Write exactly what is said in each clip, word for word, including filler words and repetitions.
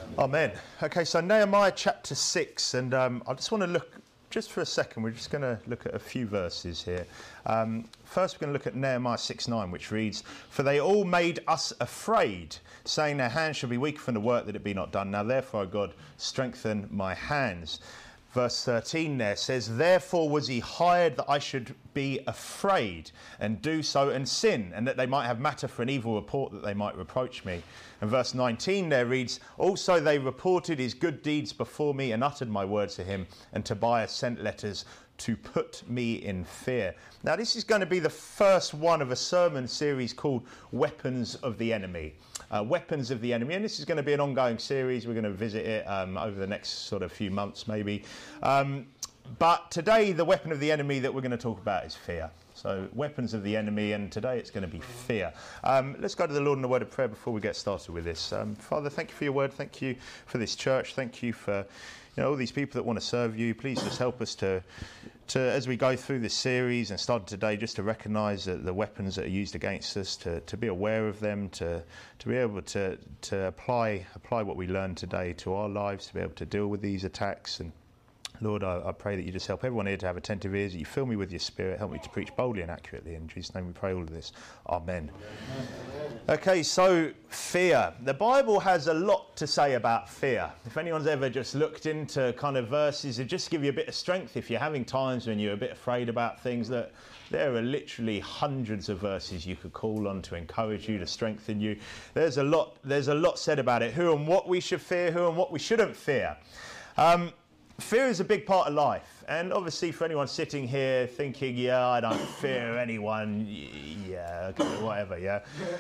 Amen. Okay, so Nehemiah chapter six, and um, I just want to look, just for a second, we're just going to look at a few verses here. Um, first, we're going to look at Nehemiah six nine, which reads, "For they all made us afraid, saying their hands shall be weak from the work that it be not done. Now therefore, O God, strengthen my hands." Verse thirteen there says, "Therefore was he hired that I should be afraid and do so and sin, and that they might have matter for an evil report, that they might reproach me." And verse nineteen there reads, "Also they reported his good deeds before me and uttered my words to him, and Tobiah sent letters to put me in fear." Now this is going to be the first one of a sermon series called Weapons of the Enemy. Uh, Weapons of the Enemy, and this is going to be an ongoing series. We're going to visit it um, over the next sort of few months maybe. Um, but today the weapon of the enemy that we're going to talk about is fear. So weapons of the enemy, and today it's going to be fear. Um, let's go to the Lord in a word of prayer before we get started with this. Um, Father, thank you for your word. Thank you for this church. Thank you for you know all these people that want to serve you. Please just help us to, to as we go through this series and start today, just to recognise the, the weapons that are used against us, to, to be aware of them, to to be able to to apply apply what we learned today to our lives, to be able to deal with these attacks. And Lord, I, I pray that you just help everyone here to have attentive ears, that you fill me with your spirit, help me to preach boldly and accurately. In Jesus' name we pray all of this. Amen. Okay, so fear. The Bible has a lot to say about fear. If anyone's ever just looked into kind of verses that just give you a bit of strength, if you're having times when you're a bit afraid about things, that there are literally hundreds of verses you could call on to encourage you, to strengthen you. There's a lot, there's a lot said about it, who and what we should fear, who and what we shouldn't fear. Um, Fear is a big part of life, and obviously for anyone sitting here thinking, yeah, I don't fear anyone, yeah, okay, whatever, yeah.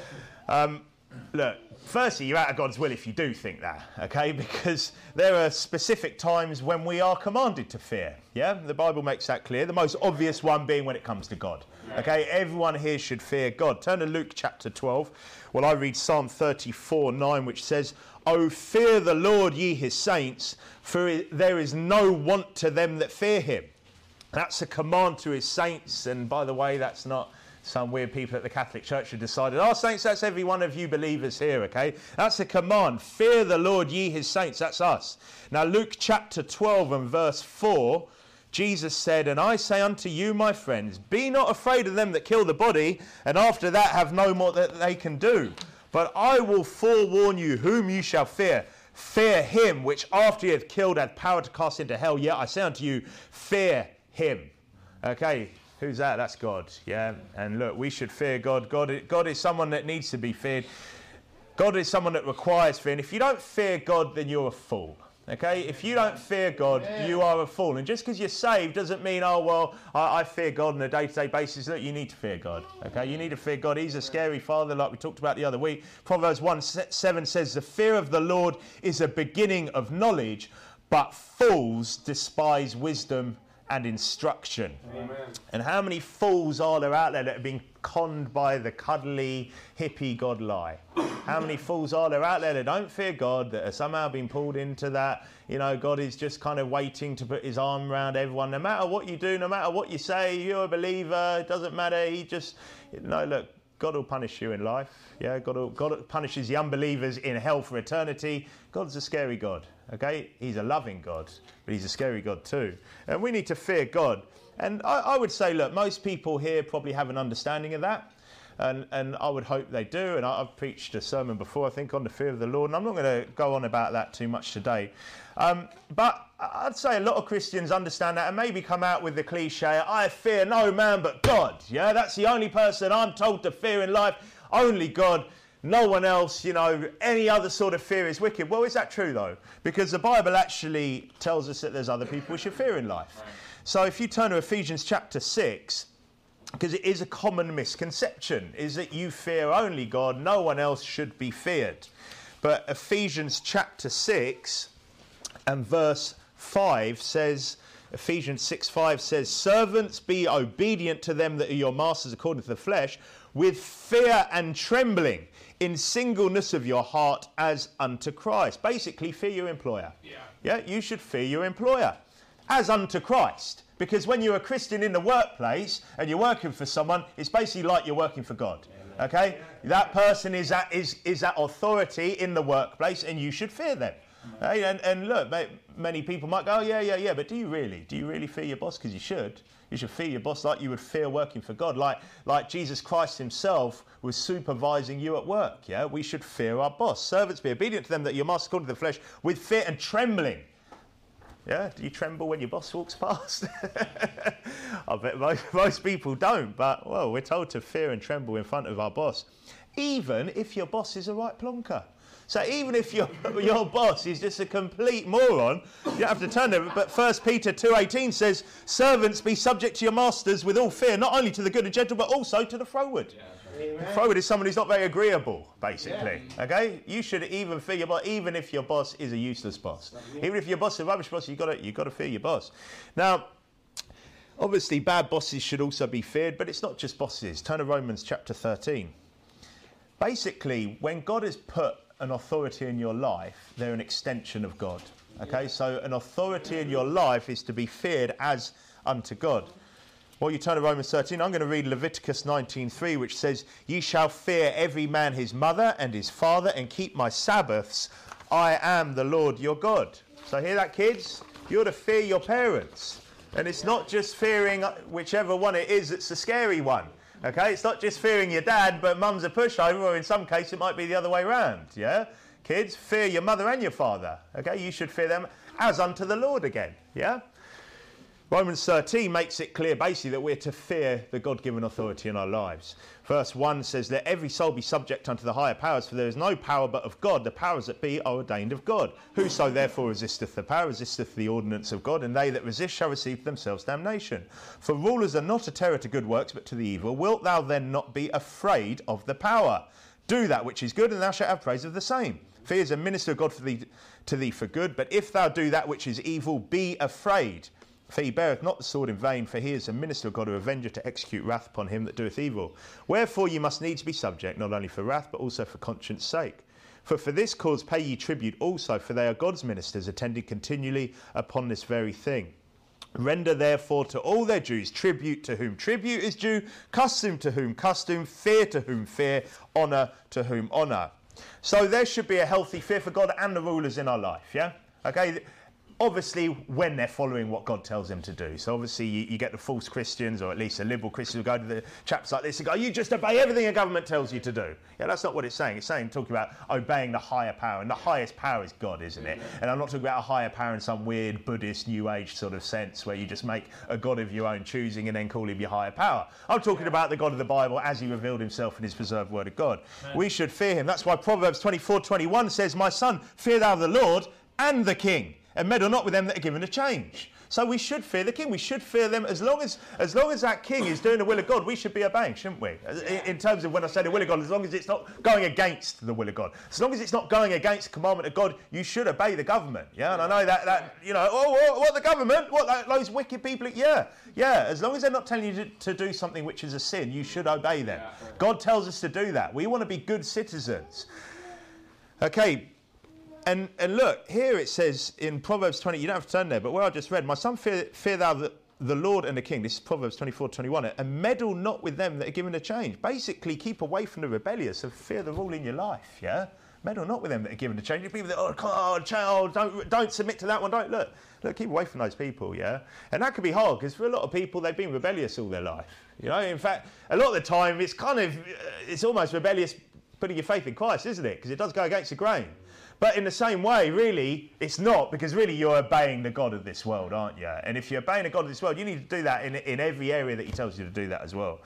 Um, look, firstly, you're out of God's will if you do think that, okay, because there are specific times when we are commanded to fear, yeah? The Bible makes that clear, the most obvious one being when it comes to God, okay? Everyone here should fear God. Turn to Luke chapter twelve. Well, I read Psalm thirty-four nine, which says, "O fear the Lord, ye his saints, for there is no want to them that fear him." That's a command to his saints. And by the way, that's not some weird people at the Catholic Church who decided, "Oh, saints, that's every one of you believers here," okay? That's a command. Fear the Lord, ye his saints. That's us. Now, Luke chapter twelve and verse four, Jesus said, "And I say unto you, my friends, be not afraid of them that kill the body, and after that have no more that they can do. But I will forewarn you whom you shall fear. Fear him which after he hath killed hath power to cast into hell. Yet I say unto you, fear him." Okay, who's that? That's God. Yeah, and look, we should fear God. God, God is someone that needs to be feared. God is someone that requires fear. And if you don't fear God, then you're a fool. Okay, if you don't fear God, you are a fool. And just because you're saved doesn't mean, oh, well, I, I fear God on a day-to-day basis. Look, you need to fear God. Okay, you need to fear God. He's a scary father, like we talked about the other week. Proverbs one seven says, "The fear of the Lord is a beginning of knowledge, but fools despise wisdom and instruction." Amen. And how many fools are there out there that have been conned by the cuddly, hippie God lie? How many fools are there out there that don't fear God, that have somehow been pulled into that? You know, God is just kind of waiting to put his arm around everyone. No matter what you do, no matter what you say, you're a believer, it doesn't matter. He just, no, look, God will punish you in life. Yeah, God, will, God punishes the unbelievers in hell for eternity. God's a scary God, okay? He's a loving God, but he's a scary God too. And we need to fear God. And I, I would say, look, most people here probably have an understanding of that. And, and I would hope they do. And I, I've preached a sermon before, I think, on the fear of the Lord. And I'm not going to go on about that too much today. Um, but I'd say a lot of Christians understand that and maybe come out with the cliche, "I fear no man but God." Yeah, that's the only person I'm told to fear in life. Only God. No one else, you know, any other sort of fear is wicked. Well, is that true, though? Because the Bible actually tells us that there's other people we should fear in life. So if you turn to Ephesians chapter six, because it is a common misconception, is that you fear only God, no one else should be feared. But Ephesians chapter six and verse five says, Ephesians six five says, "Servants, be obedient to them that are your masters according to the flesh, with fear and trembling, in singleness of your heart as unto Christ." Basically, fear your employer. Yeah, yeah, you should fear your employer as unto Christ. Because when you're a Christian in the workplace and you're working for someone, it's basically like you're working for God. Okay? That person is at, is, is at authority in the workplace, and you should fear them. Hey, and, and look, many people might go, oh, yeah, yeah, yeah, but do you really? Do you really fear your boss? Because you should. You should fear your boss like you would fear working for God, like, like Jesus Christ himself was supervising you at work, yeah? We should fear our boss. Servants, be obedient to them that your master according to the flesh with fear and trembling. Yeah, do you tremble when your boss walks past? I bet most, most people don't, but, well, we're told to fear and tremble in front of our boss, even if your boss is a right plonker. So even if your your boss is just a complete moron, you don't have to turn to it. But First Peter two eighteen says, servants, be subject to your masters with all fear, not only to the good and gentle, but also to the froward. Yeah, right. Froward is someone who's not very agreeable, basically. Yeah. Okay? You should even fear your boss, even if your boss is a useless boss. Even if your boss is a rubbish boss, you've got to, you've got to fear your boss. Now, obviously, bad bosses should also be feared, but it's not just bosses. Turn to Romans chapter thirteen. Basically, when God has put an authority in your life, they're an extension of God. Okay, yeah. So an authority in your life is to be feared as unto God. Well, you turn to Romans thirteen, I'm going to read Leviticus nineteen three, which says, ye shall fear every man his mother and his father, and keep my Sabbaths. I am the Lord your God. So hear that, kids? You're to fear your parents. And it's not just fearing whichever one it is that's the scary one. Okay, it's not just fearing your dad, but mum's a pushover, or in some case it might be the other way around, yeah? Kids, fear your mother and your father, okay? You should fear them as unto the Lord again, yeah? Romans thirteen makes it clear basically that we're to fear the God-given authority in our lives. Verse one says, let every soul be subject unto the higher powers, for there is no power but of God. The powers that be are ordained of God. Whoso therefore resisteth the power, resisteth the ordinance of God, and they that resist shall receive themselves damnation. For rulers are not a terror to good works, but to the evil. Wilt thou then not be afraid of the power? Do that which is good, and thou shalt have praise of the same. For he is a minister of God for thee, to thee for good. But if thou do that which is evil, be afraid. For he beareth not the sword in vain, for he is a minister of God, a avenger to execute wrath upon him that doeth evil. Wherefore ye must needs be subject, not only for wrath, but also for conscience sake. For for this cause pay ye tribute also, for they are God's ministers, attending continually upon this very thing. Render therefore to all their dues tribute to whom tribute is due, custom to whom custom, fear to whom fear, honour to whom honour. So there should be a healthy fear for God and the rulers in our life, yeah? Okay. Obviously, when they're following what God tells them to do. So obviously, you, you get the false Christians, or at least a liberal Christian, who go to the chaps like this and go, you just obey everything a government tells you to do. Yeah, that's not what it's saying. It's saying, talking about obeying the higher power. And the highest power is God, isn't it? And I'm not talking about a higher power in some weird Buddhist New Age sort of sense, where you just make a God of your own choosing and then call him your higher power. I'm talking about the God of the Bible as he revealed himself in his preserved word of God. We should fear him. That's why Proverbs twenty-four twenty-one says, my son, fear thou the Lord and the king, and meddle not with them that are given a change. So we should fear the king. We should fear them as long as as long as that king is doing the will of God. We should be obeying, shouldn't we? In, in terms of when I say the will of God, as long as it's not going against the will of God, as long as it's not going against the commandment of God, you should obey the government. Yeah, and I know that that you know, oh, what, what the government? What that, those wicked people? Yeah, yeah. As long as they're not telling you to, to do something which is a sin, you should obey them. God tells us to do that. We want to be good citizens. Okay. And and look, here it says in Proverbs twenty, you don't have to turn there, but where I just read, my son, fear, fear thou the, the Lord and the king. This is Proverbs twenty-four twenty-one. And meddle not with them that are given a change. Basically, keep away from the rebellious and fear the rule in your life, yeah? Meddle not with them that are given a change. People that, oh, oh child, don't, don't submit to that one. Don't look. Look, keep away from those people, yeah? And that can be hard, because for a lot of people, they've been rebellious all their life. You know, in fact, a lot of the time, it's kind of, it's almost rebellious putting your faith in Christ, isn't it? Because it does go against the grain. But in the same way, really, it's not, because really you're obeying the God of this world, aren't you? And if you're obeying the God of this world, you need to do that in, in every area that he tells you to do that as well.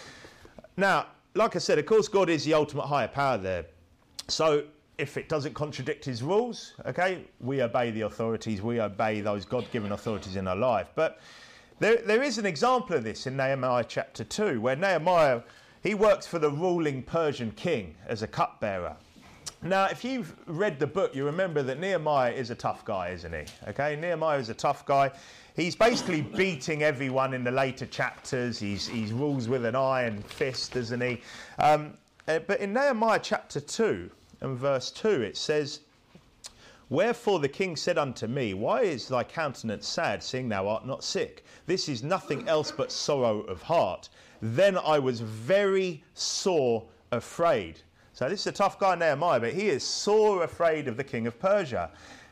Now, like I said, of course, God is the ultimate higher power there. So if it doesn't contradict his rules, okay, we obey the authorities, we obey those God-given authorities in our life. But there, there is an example of this in Nehemiah chapter two, where Nehemiah, he works for the ruling Persian king as a cupbearer. Now, if you've read the book, you remember that Nehemiah is a tough guy, isn't he? Okay, Nehemiah is a tough guy. He's basically beating everyone in the later chapters. He's, he rules with an iron fist, doesn't he? Um, uh, but in Nehemiah chapter two and verse two, it says, wherefore the king said unto me, why is thy countenance sad, seeing thou art not sick? This is nothing else but sorrow of heart. Then I was very sore afraid. So this is a tough guy, Nehemiah, but he is sore afraid of the king of Persia.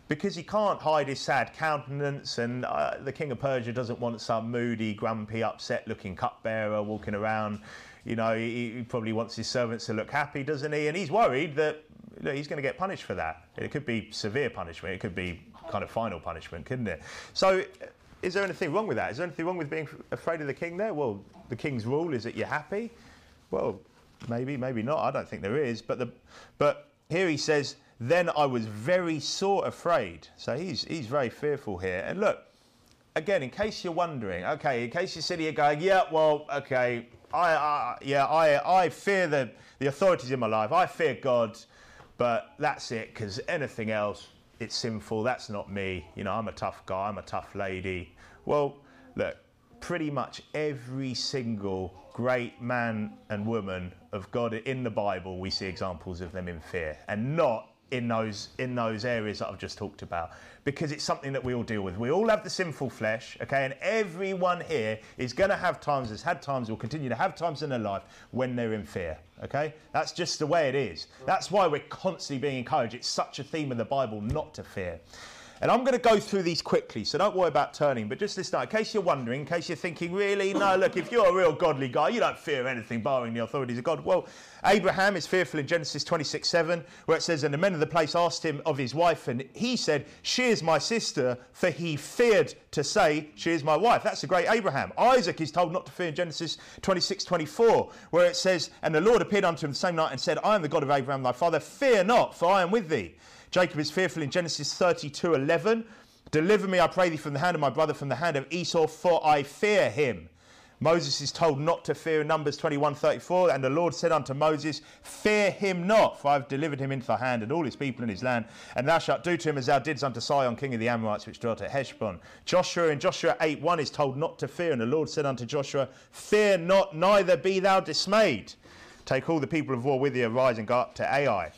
because he can't hide his sad countenance, and uh, the king of Persia doesn't want some moody, grumpy, upset-looking cupbearer walking around. You know, he, he probably wants his servants to look happy, doesn't he? And he's worried that you know, he's going to get punished for that. It could be severe punishment. It could be kind of final punishment, couldn't it? So is there anything wrong with that? Is there anything wrong with being afraid of the king there? Well, the king's rule is that you're happy. Well, maybe, maybe not. I don't think there is. But the, but here he says, then I was very sore afraid. So he's he's very fearful here. And look, again, in case you're wondering, okay, in case you're sitting here going, yeah, well, okay, I, I yeah, I I fear the the authorities in my life. I fear God, but that's it. Because anything else, it's sinful. That's not me. You know, I'm a tough guy. I'm a tough lady. Well, look, pretty much every single great man and woman of God in the Bible, we see examples of them in fear, and not in those in those areas that I've just talked about, because it's something that we all deal with. We all have the sinful flesh, okay, and everyone here is going to have times, has had times, will continue to have times in their life when they're in fear, okay? That's just the way it is. That's why we're constantly being encouraged. It's such a theme of the Bible not to fear. And I'm going to go through these quickly, so don't worry about turning, but just listen, in case you're wondering, in case you're thinking, really, no, look, if you're a real godly guy, you don't fear anything barring the authorities of God. Well, Abraham is fearful in Genesis twenty-six seven, where it says, and the men of the place asked him of his wife, and he said, she is my sister, for he feared to say, she is my wife. That's a great Abraham. Isaac is told not to fear in Genesis twenty-six twenty-four, where it says, and the Lord appeared unto him the same night and said, I am the God of Abraham thy father, fear not, for I am with thee. Jacob is fearful in Genesis thirty-two eleven. Deliver me, I pray thee, from the hand of my brother, from the hand of Esau, for I fear him. Moses is told not to fear in Numbers twenty-one thirty-four. And the Lord said unto Moses, fear him not, for I have delivered him into thy hand, and all his people in his land. And thou shalt do to him as thou didst unto Sihon, king of the Amorites, which dwelt at Heshbon. Joshua in Joshua eight one is told not to fear. And the Lord said unto Joshua, fear not, neither be thou dismayed. Take all the people of war with thee, arise and go up to Ai.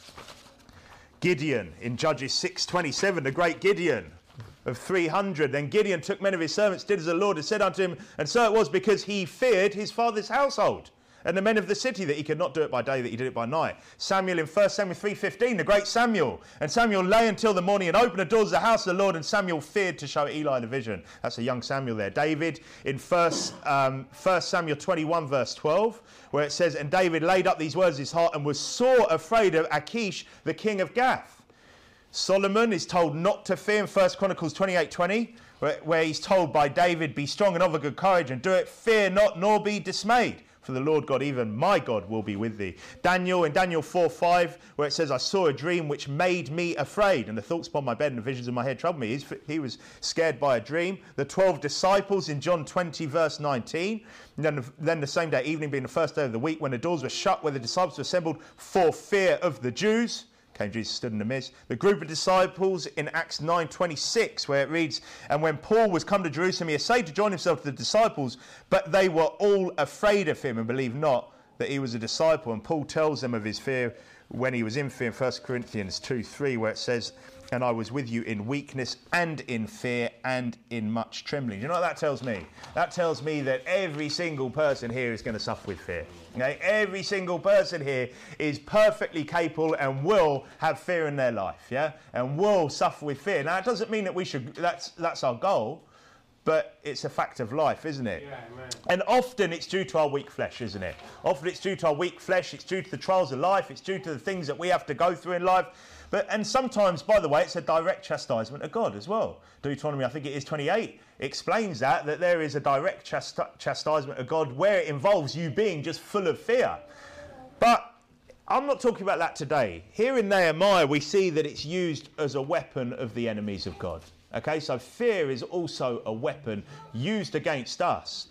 Gideon in Judges six twenty-seven, the great Gideon of three hundred. Then Gideon took many of his servants, did as the Lord had said unto him, and so it was because he feared his father's household and the men of the city, that he could not do it by day, that he did it by night. Samuel in First Samuel three fifteen, the great Samuel. And Samuel lay until the morning and opened the doors of the house of the Lord, and Samuel feared to show Eli the vision. That's a young Samuel there. David in First, um, First Samuel twenty-one verse twelve, where it says, and David laid up these words in his heart and was sore afraid of Achish, the king of Gath. Solomon is told not to fear in First Chronicles twenty-eight twenty, where, where he's told by David, be strong and of a good courage, and do it, fear not, nor be dismayed. For the Lord God, even my God, will be with thee. Daniel in Daniel four five, where it says, I saw a dream which made me afraid, and the thoughts upon my bed and the visions in my head troubled me. He's, he was scared by a dream. The twelve disciples in John twenty verse nineteen. And then, then the same day, evening being the first day of the week, when the doors were shut, where the disciples were assembled for fear of the Jews, came Jesus, stood in the midst. The group of disciples in Acts nine twenty-six, where it reads, and when Paul was come to Jerusalem, he essayed to join himself to the disciples, but they were all afraid of him and believed not that he was a disciple. And Paul tells them of his fear when he was in fear in First Corinthians two three, where it says, and I was with you in weakness and in fear and in much trembling. Do you know what that tells me? That tells me that every single person here is going to suffer with fear. Okay? Every single person here is perfectly capable and will have fear in their life, yeah, and will suffer with fear. Now, it doesn't mean that we should. That's that's our goal, but it's a fact of life, isn't it? Yeah, amen. And often it's due to our weak flesh, isn't it? Often it's due to our weak flesh. It's due to the trials of life. It's due to the things that we have to go through in life. But, and sometimes, by the way, it's a direct chastisement of God as well. Deuteronomy, I think it is twenty-eight, explains that, that there is a direct chast- chastisement of God where it involves you being just full of fear. But I'm not talking about that today. Here in Nehemiah, we see that it's used as a weapon of the enemies of God. Okay, so fear is also a weapon used against us.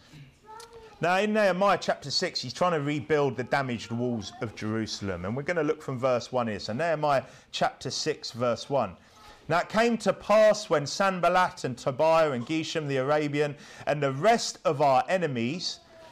Now, in Nehemiah chapter six, he's trying to rebuild the damaged walls of Jerusalem. And we're going to look from verse one here. So Nehemiah chapter six, verse one. Now, it came to pass when Sanballat and Tobiah and Geshem the Arabian and the rest of our enemies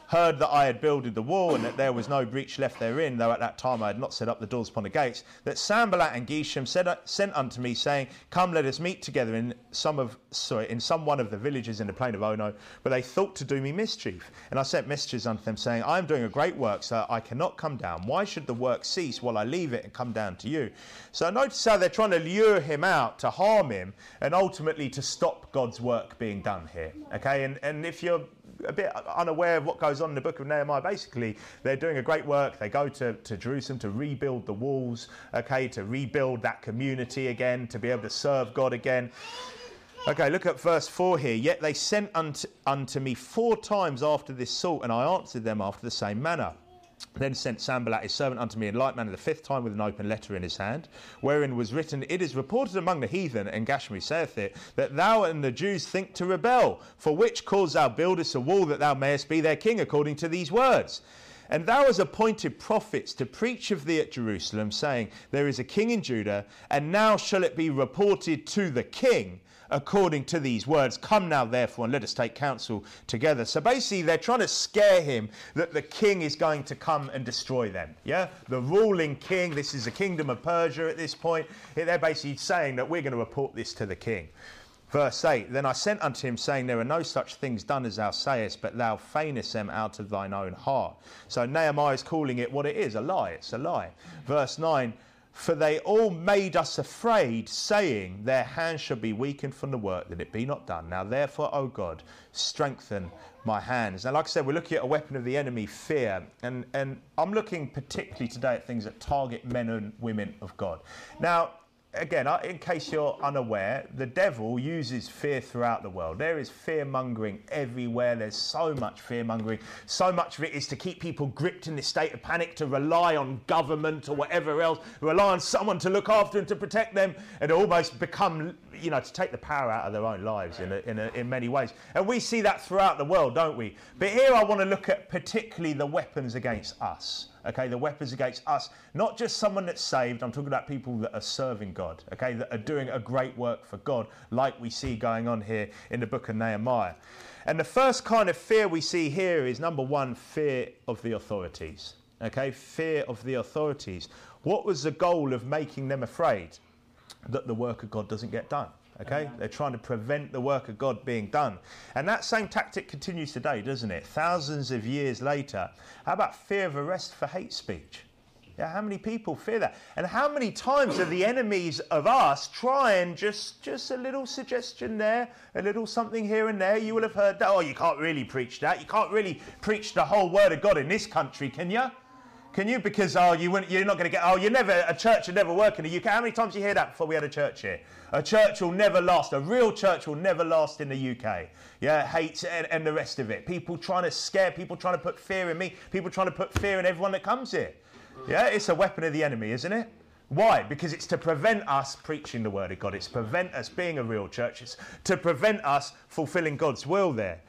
heard that I had builded the wall and that there was no breach left therein, though at that time I had not set up the doors upon the gates, that Sanballat and Geshem said, sent unto me, saying, come, let us meet together in some of sorry in some one of the villages in the plain of Ono. But they thought to do me mischief. And I sent messages unto them, saying, I am doing a great work, so I cannot come down. Why should the work cease while I leave it and come down to you? So notice how they're trying to lure him out to harm him and ultimately to stop God's work being done here. Okay, and, and if you're a bit unaware of what goes on in the book of Nehemiah, basically they're doing a great work. They go to, to Jerusalem to rebuild the walls, okay, to rebuild that community again, to be able to serve God again. Okay, look at verse four here. Yet they sent unto, unto me four times after this sort, and I answered them after the same manner. Then sent Sanballat his servant unto me in like manner the fifth time with an open letter in his hand, wherein was written, it is reported among the heathen, and Gashmi saith it, that thou and the Jews think to rebel, for which cause thou buildest a wall that thou mayest be their king, according to these words. And thou hast appointed prophets to preach of thee at Jerusalem, saying, there is a king in Judah, and now shall it be reported to the king, according to these words. Come now, therefore, and let us take counsel together. So basically, they're trying to scare him that the king is going to come and destroy them. Yeah, the ruling king. This is the kingdom of Persia at this point. They're basically saying that we're going to report this to the king. Verse eight, then I sent unto him, saying, there are no such things done as thou sayest, but thou feignest them out of thine own heart. So Nehemiah is calling it what it is, a lie. It's a lie. Verse nine, for they all made us afraid, saying, their hands shall be weakened from the work, that it be not done. Now therefore, O God, strengthen my hands. Now, like I said, we're looking at a weapon of the enemy, fear. And, and I'm looking particularly today at things that target men and women of God. Now, again, in case you're unaware, the devil uses fear throughout the world. There is fear-mongering everywhere. There's so much fear-mongering. So much of it is to keep people gripped in this state of panic, to rely on government or whatever else, rely on someone to look after and to protect them, and almost become, you know, to take the power out of their own lives in, a, in, a, in many ways. And we see that throughout the world, don't we? But here I want to look at particularly the weapons against us. Okay, the weapons against us, not just someone that's saved. I'm talking about people that are serving God, okay, that are doing a great work for God, like we see going on here in the book of Nehemiah. And the first kind of fear we see here is, number one, fear of the authorities. Okay, fear of the authorities. What was the goal of making them afraid? That the work of God doesn't get done. Okay, uh-huh. They're trying to prevent the work of God being done. And that same tactic continues today, doesn't it? Thousands of years later. How about fear of arrest for hate speech? Yeah, how many people fear that? And how many times are the enemies of us try and just, just a little suggestion there, a little something here and there? You will have heard that, oh, you can't really preach that. You can't really preach the whole word of God in this country, can you? Can you? Because, oh, you wouldn't, you're not going to get, oh, you're never, a church will never work in the U K. How many times did you hear that before we had a church here? A church will never last. A real church will never last in the U K. Yeah, hate and, and the rest of it. People trying to scare, people trying to put fear in me, people trying to put fear in everyone that comes here. Yeah, it's a weapon of the enemy, isn't it? Why? Because it's to prevent us preaching the word of God. It's to prevent us being a real church. It's to prevent us fulfilling God's will there.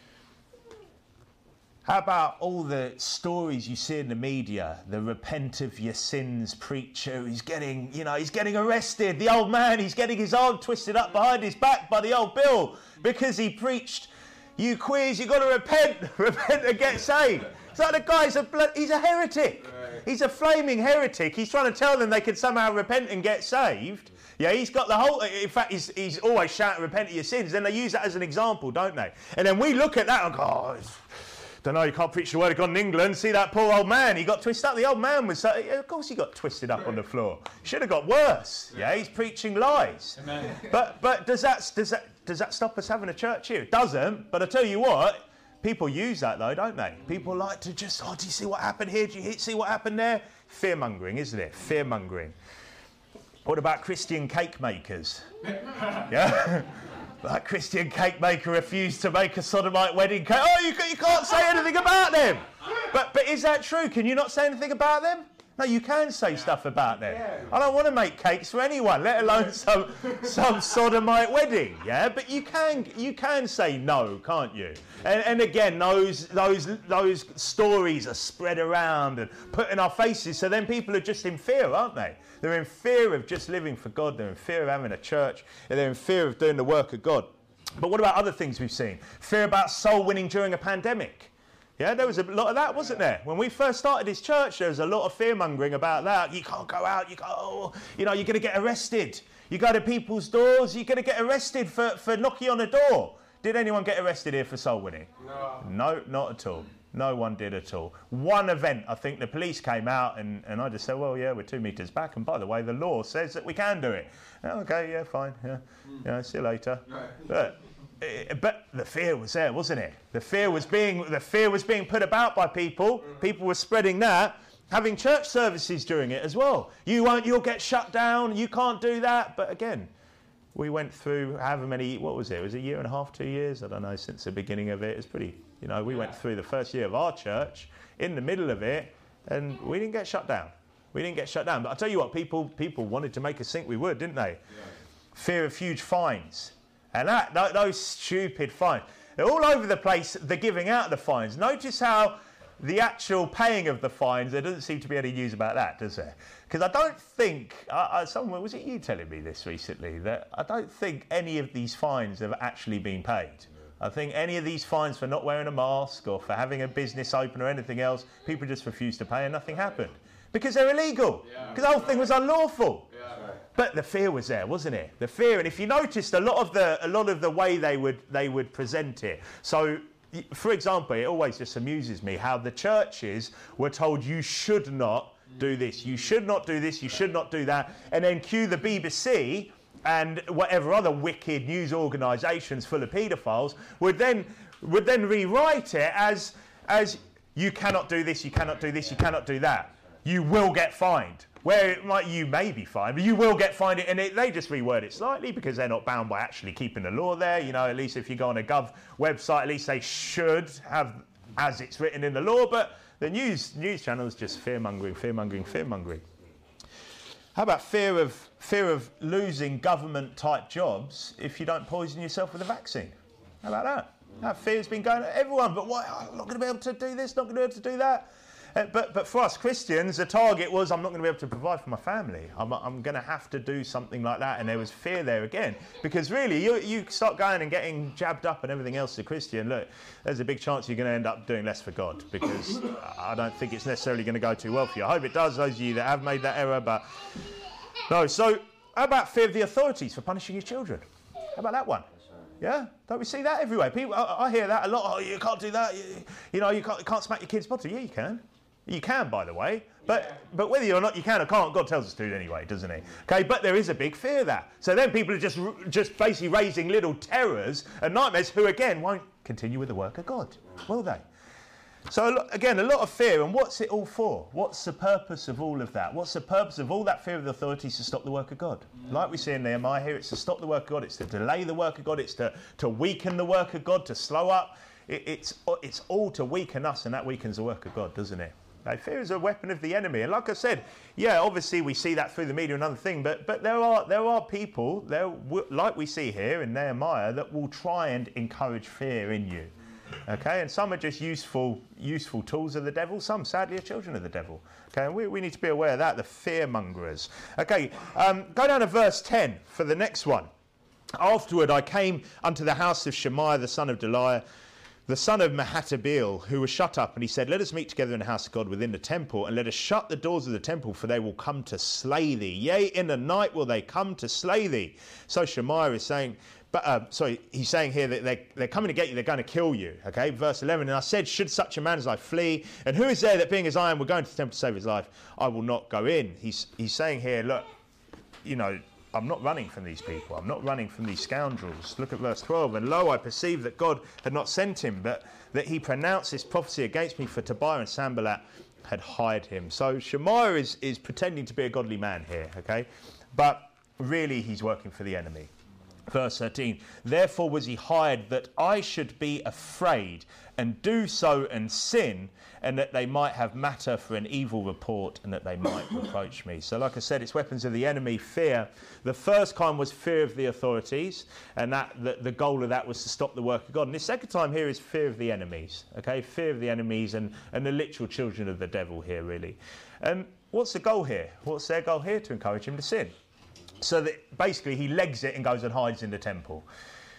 How about all the stories you see in the media? The repent of your sins preacher, he's getting, you know, he's getting arrested. The old man, he's getting his arm twisted up behind his back by the old Bill because he preached, you queers, you got to repent, repent and get saved. It's like the guy's a, he's a heretic. He's a flaming heretic. He's trying to tell them they can somehow repent and get saved. Yeah, he's got the whole, in fact, he's, he's always shouting, repent of your sins. Then they use that as an example, don't they? And then we look at that and go, oh, it's, don't know, you can't preach the word of God in England. See that poor old man, he got twisted up. The old man was, so, of course he got twisted up on the floor. Should have got worse. Yeah, he's preaching lies. Amen. But but does that does that does that stop us having a church here? It doesn't. But I tell you what, people use that though, don't they? People like to just, oh, do you see what happened here? Do you see what happened there? Fear mongering, isn't it? Fear mongering. What about Christian cake makers? Yeah. That Christian cake maker refused to make a sodomite wedding cake. Oh, you, you can't say anything about them. But but is that true? Can you not say anything about them? No, you can say stuff about them. I don't want to make cakes for anyone, let alone some some sodomite wedding. Yeah, but you can you can say no, can't you? And and again, those those those stories are spread around and put in our faces. So then people are just in fear, aren't they? They're in fear of just living for God. They're in fear of having a church. And they're in fear of doing the work of God. But what about other things we've seen? Fear about soul winning during a pandemic. Yeah, there was a lot of that, wasn't there? When we first started this church, there was a lot of fear-mongering about that. You can't go out, you go, oh, you know, you're going to get arrested. You go to people's doors, you're going to get arrested for, for knocking on a door. Did anyone get arrested here for soul winning? No. No, not at all. No one did at all. One event, I think the police came out and, and I just said, well, yeah, we're two metres back. And by the way, the law says that we can do it. Oh, okay, yeah, fine. Yeah, yeah, see you later. But, but the fear was there, wasn't it? The fear was being the fear was being put about by people. People were spreading that, having church services during it as well. You won't, you'll get shut down. You can't do that. But again, we went through however many, what was it? It was a year and a half, two years? I don't know, since the beginning of it. It's pretty, you know, we yeah. went through the first year of our church, in the middle of it, and we didn't get shut down. We didn't get shut down. But I'll tell you what, people people wanted to make us think we would, didn't they? Yeah. Fear of huge fines. And that, that those stupid fines. They're all over the place, the giving out of the fines. Notice how the actual paying of the fines, there doesn't seem to be any news about that, does there? Because I don't think, uh, someone, was it you telling me this recently, that I don't think any of these fines have actually been paid. Yeah. I think any of these fines for not wearing a mask or for having a business open or anything else, people just refused to pay and nothing happened. Because they're illegal. Because yeah. the whole thing was unlawful. Yeah. But the fear was there, wasn't it? The fear, and if you noticed, a lot of the a lot of the way they would they would present it. So, for example, it always just amuses me how the churches were told you should not do this, you should not do this, you should not do that, and then cue the B B C and whatever other wicked news organisations full of paedophiles would then would then rewrite it as as you cannot do this, you cannot do this, you cannot do that. You will get fined. Where it might, you may be fined, but you will get fined. And it, they just reword it slightly because they're not bound by actually keeping the law there. You know, at least if you go on a Gov website, at least they should have as it's written in the law. But the news news channels just fear-mongering, fear-mongering, fear-mongering. How about fear of fear of losing government-type jobs if you don't poison yourself with a vaccine? How about that? That fear's been going at everyone. But why? I'm not going to be able to do this, not going to be able to do that. Uh, but, but for us Christians, the target was I'm not going to be able to provide for my family. I'm, I'm going to have to do something like that. And there was fear there again. Because really, you, you start going and getting jabbed up and everything else as a Christian, look, there's a big chance you're going to end up doing less for God. Because I don't think it's necessarily going to go too well for you. I hope it does, those of you that have made that error. But no, so how about fear of the authorities for punishing your children? How about that one? Yeah, don't we see that everywhere? People, I, I hear that a lot. Oh, you can't do that. You, you know, you can't, you can't smack your kids' bottle. Yeah, you can. You can, by the way, but yeah. but whether or not you can or can't, God tells us to anyway, doesn't He? Okay, but there is a big fear there. So then people are just just basically raising little terrors and nightmares, who again won't continue with the work of God, will they? So again, a lot of fear, and what's it all for? What's the purpose of all of that? What's the purpose of all that fear of the authorities to stop the work of God? Mm. Like we see in Nehemiah here, it's to stop the work of God, it's to delay the work of God, it's to to weaken the work of God, to slow up. It, it's it's all to weaken us, and that weakens the work of God, doesn't it? Okay, fear is a weapon of the enemy, and like I said, yeah, obviously we see that through the media and other thing, but but there are there are people there, like we see here in Nehemiah, that will try and encourage fear in you. Okay, and some are just useful useful tools of the devil. Some, sadly, are children of the devil. Okay, and we, we need to be aware of that. The fear mongers. Okay, um, go down to verse ten for the next one. Afterward, I came unto the house of Shemaiah the son of Deliah, the son of Mehetabeel, who was shut up, and he said, let us meet together in the house of God within the temple, and let us shut the doors of the temple, for they will come to slay thee. Yea, in the night will they come to slay thee. So Shemaiah is saying, but uh, sorry, he's saying here that they, they're coming to get you, they're going to kill you. Okay, verse eleven, and I said, should such a man as I flee? And who is there that being as I am will go into the temple to save his life? I will not go in. He's, he's saying here, look, you know, I'm not running from these people. I'm not running from these scoundrels. Look at verse twelve. And lo, I perceived that God had not sent him, but that he pronounced this prophecy against me, for Tobiah and Sanballat had hired him. So Shemaiah is, is pretending to be a godly man here, okay? But really he's working for the enemy. Verse thirteen, therefore was he hired, that I should be afraid and do so and sin, and that they might have matter for an evil report, and that they might reproach me. So like I said, it's weapons of the enemy, fear. The first kind was fear of the authorities, and that the, the goal of that was to stop the work of God. And the second time here is fear of the enemies, okay? Fear of the enemies and, and the literal children of the devil here, really. And what's the goal here? What's their goal here? To encourage him to sin. So that basically he legs it and goes and hides in the temple.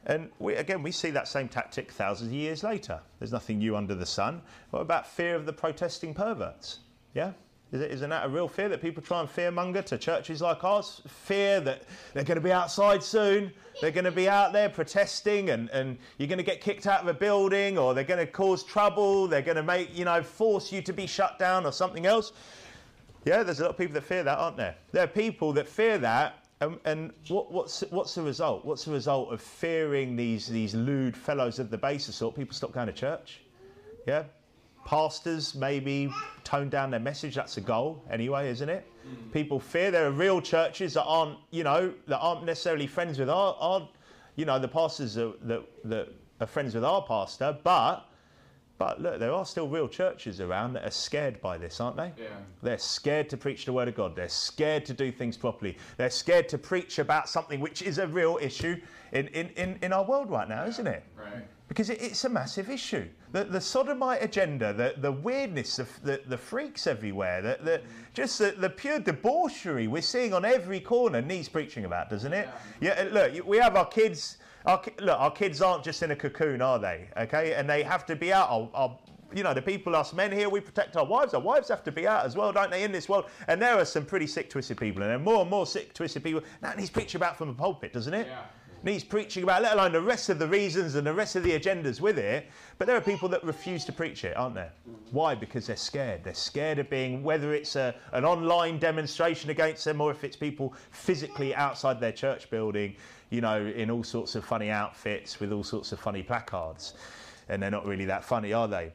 And we, again, we see that same tactic thousands of years later. There's nothing new under the sun. What about fear of the protesting perverts? Yeah? Is it, isn't that a real fear that people try and fearmonger to churches like ours? Fear that they're going to be outside soon, they're going to be out there protesting, and, and you're going to get kicked out of a building, or they're going to cause trouble, they're going to make, you know, force you to be shut down or something else. Yeah, there's a lot of people that fear that, aren't there? There are people that fear that. Um, and what, what's what's the result? What's the result of fearing these these lewd fellows of the baser sort? People stop going to church. Yeah, pastors maybe tone down their message. That's a goal anyway, isn't it? Mm. People fear. There are real churches that aren't, you know, that aren't necessarily friends with our, our you know, the pastors are, that that are friends with our pastor, but. But look, there are still real churches around that are scared by this, aren't they? Yeah. They're scared to preach the word of God. They're scared to do things properly. They're scared to preach about something which is a real issue in, in, in, in our world right now, yeah. isn't it? Right. Because it, it's a massive issue. The, the sodomite agenda, the, the weirdness, of the, the freaks everywhere, the, the, just the, the pure debauchery we're seeing on every corner needs preaching about, doesn't it? Yeah. yeah look, we have our kids... Our, look, our kids aren't just in a cocoon, are they? Okay, and they have to be out. Our, our, you know, the people, us men here, we protect our wives. Our wives have to be out as well, don't they, in this world? And there are some pretty sick, twisted people, and there are more and more sick, twisted people. That needs preaching about from the pulpit, doesn't it? Yeah. Needs preaching about, let alone the rest of the reasons and the rest of the agendas with it. But there are people that refuse to preach it, aren't there? Why? Because they're scared. They're scared of being, whether it's a, an online demonstration against them or if it's people physically outside their church building, you know, in all sorts of funny outfits with all sorts of funny placards. And they're not really that funny, are they?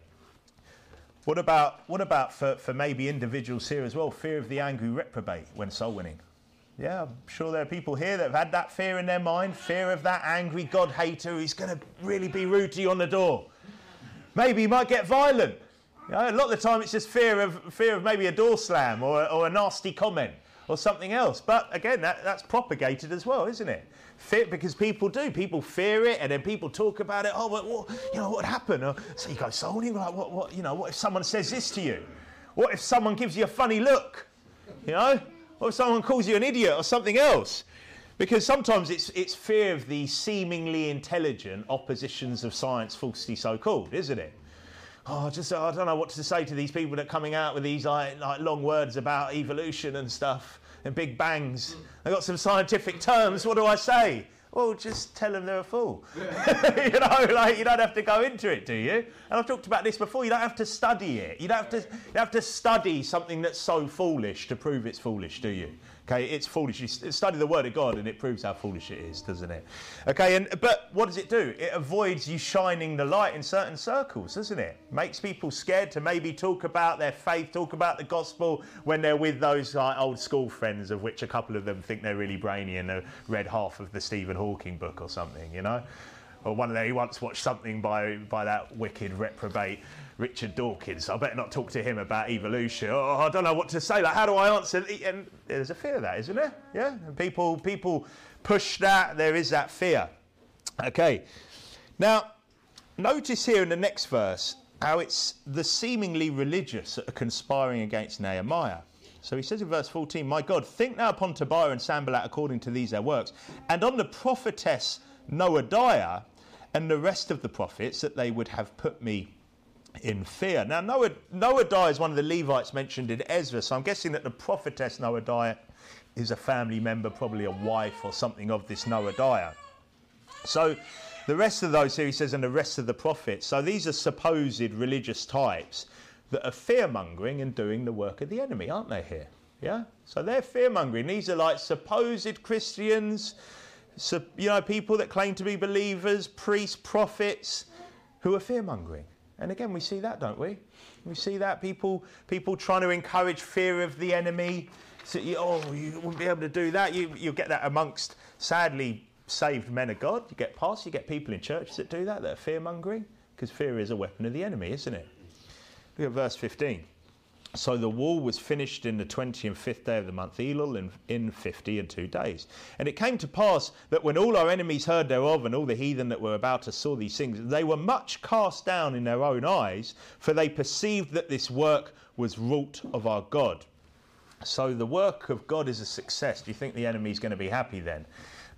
What about what about for, for maybe individuals here as well? Fear of the angry reprobate when soul winning. Yeah, I'm sure there are people here that have had that fear in their mind, fear of that angry God hater who's going to really be rude to you on the door. Maybe he might get violent. You know, a lot of the time it's just fear of fear of maybe a door slam or, or a nasty comment or something else. But again, that, that's propagated as well, isn't it? Fear, because people do. People fear it, and then people talk about it. Oh, what, what you know, what happened? Or, so you go, soul winning, like, what, what, you know, what if someone says this to you? What if someone gives you a funny look? You know? What if someone calls you an idiot or something else? Because sometimes it's it's fear of the seemingly intelligent oppositions of science falsely so-called, isn't it? Oh, just I don't know what to say to these people that are coming out with these like, like long words about evolution and stuff and big bangs. They've got some scientific terms. What do I say? Well, just tell them they're a fool. You know, like you don't have to go into it, do you? And I've talked about this before. You don't have to study it. You don't have to. You have to study something that's so foolish to prove it's foolish, do you? Okay, it's foolish. You study the Word of God, and it proves how foolish it is, doesn't it? Okay, and but what does it do? It avoids you shining the light in certain circles, doesn't it? Makes people scared to maybe talk about their faith, talk about the gospel when they're with those like old school friends, of which a couple of them think they're really brainy and have read half of the Stephen Hawking book or something, you know. Or one of them, he once watched something by by that wicked reprobate Richard Dawkins. I better not talk to him about evolution. Oh, I don't know what to say. Like, how do I answer? And there's a fear of that, isn't there? Yeah. And people people push that. There is that fear. Okay. Now, notice here in the next verse how it's the seemingly religious that are conspiring against Nehemiah. So he says in verse fourteen, "My God, think now upon Tobiah and Sanballat according to these their works, and on the prophetess Noadiah and the rest of the prophets, that they would have put me in fear." Now, Noad- Noadiah is one of the Levites mentioned in Ezra, so I'm guessing that the prophetess Noadiah is a family member, probably a wife or something of this Noadiah. So the rest of those here, he says, and the rest of the prophets. So these are supposed religious types that are fear-mongering and doing the work of the enemy, aren't they here? Yeah? So they're fear-mongering. These are like supposed Christians, so, you know, people that claim to be believers, priests, prophets, who are fear-mongering. And again, we see that, don't we? We see that, people people trying to encourage fear of the enemy. So, you, oh, you wouldn't be able to do that. You, you'll get that amongst, sadly, saved men of God. You get pastors, you get people in churches that do that, that are fear-mongering, because fear is a weapon of the enemy, isn't it? Look at verse fifteen. "So the wall was finished in the twenty and fifth day of the month Elul, in, in fifty and two days. And it came to pass that when all our enemies heard thereof, and all the heathen that were about us saw these things, they were much cast down in their own eyes, for they perceived that this work was wrought of our God." So the work of God is a success. Do you think the enemy's going to be happy then?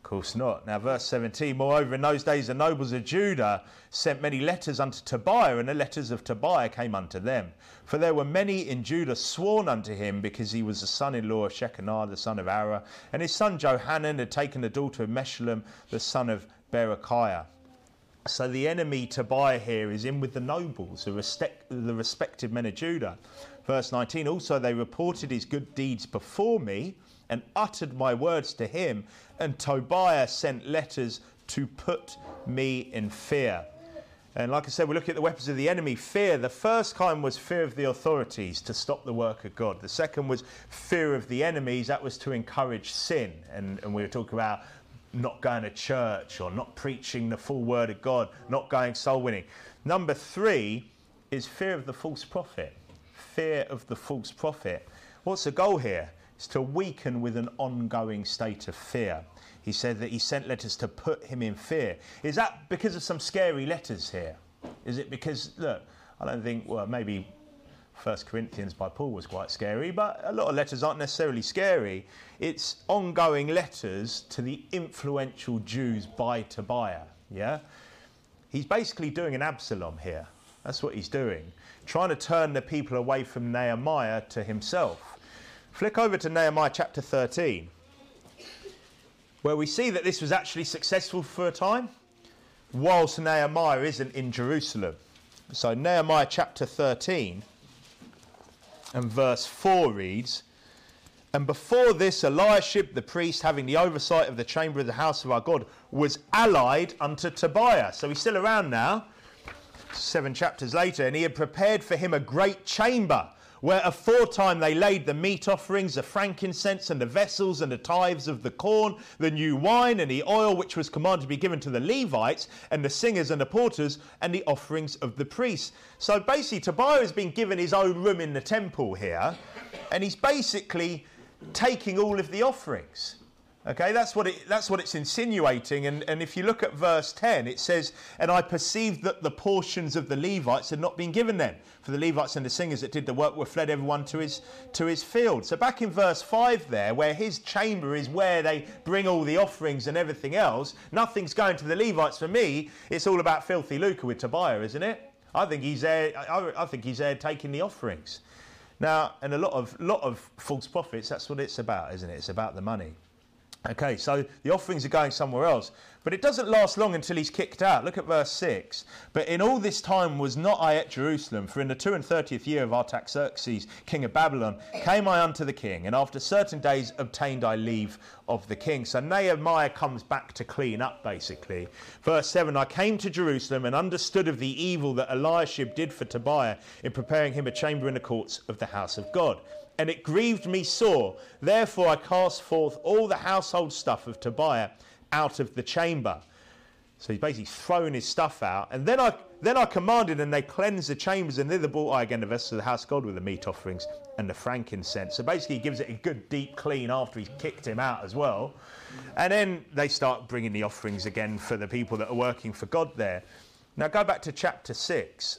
Of course not. Now, verse seventeen, moreover, in those days the nobles of Judah sent many letters unto Tobiah, and the letters of Tobiah came unto them. For there were many in Judah sworn unto him, because he was the son-in-law of Shechaniah, the son of Ara, and his son Johanan had taken the daughter of Meshullam, the son of Berechiah. So the enemy Tobiah here is in with the nobles, the, respect, the respected men of Judah. Verse nineteen, also they reported his good deeds before me, and uttered my words to him, and Tobiah sent letters to put me in fear. And like I said, we look at the weapons of the enemy. Fear. The first kind was fear of the authorities to stop the work of God. The second was fear of the enemies. That was to encourage sin. And, and we were talking about not going to church or not preaching the full word of God, not going soul winning. Number three is fear of the false prophet. Fear of the false prophet. What's the goal here? It's to weaken with an ongoing state of fear. He said that he sent letters to put him in fear. Is that because of some scary letters here? Is it because, look, I don't think, well, maybe First Corinthians by Paul was quite scary, but a lot of letters aren't necessarily scary. It's ongoing letters to the influential Jews by Tobiah, yeah? He's basically doing an Absalom here. That's what he's doing. Trying to turn the people away from Nehemiah to himself. Flick over to Nehemiah chapter thirteen, where we see that this was actually successful for a time, whilst Nehemiah isn't in Jerusalem. So Nehemiah chapter thirteen and verse four reads, and before this Eliashib the priest, having the oversight of the chamber of the house of our God, was allied unto Tobiah. So he's still around now, seven chapters later, and he had prepared for him a great chamber, where aforetime they laid the meat offerings, the frankincense, and the vessels, and the tithes of the corn, the new wine, and the oil which was commanded to be given to the Levites, and the singers and the porters, and the offerings of the priests. So basically, Tobiah has been given his own room in the temple here, and he's basically taking all of the offerings. Okay, that's what it, that's what it's insinuating. And, and if you look at verse ten, it says, and I perceived that the portions of the Levites had not been given them. For the Levites and the singers that did the work were fled everyone to his to his field. So back in verse five there, where his chamber is where they bring all the offerings and everything else, nothing's going to the Levites. For me, it's all about filthy lucre with Tobiah, isn't it? I think he's there, I, I think he's there taking the offerings. Now, and a lot of lot of false prophets, that's what it's about, isn't it? It's about the money. Okay, so the offerings are going somewhere else. But it doesn't last long until he's kicked out. Look at verse six. But in all this time was not I at Jerusalem, for in the two and thirtieth year of Artaxerxes, king of Babylon, came I unto the king, and after certain days obtained I leave of the king. So Nehemiah comes back to clean up, basically. Verse seven, I came to Jerusalem and understood of the evil that Eliashib did for Tobiah in preparing him a chamber in the courts of the house of God. And it grieved me sore. Therefore I cast forth all the household stuff of Tobiah out of the chamber. So he's basically thrown his stuff out. And then I then I commanded, and they cleansed the chambers, and thither brought I again the vessels of the house of God with the meat offerings and the frankincense. So basically he gives it a good deep clean after he's kicked him out as well. And then they start bringing the offerings again for the people that are working for God there. Now go back to chapter six.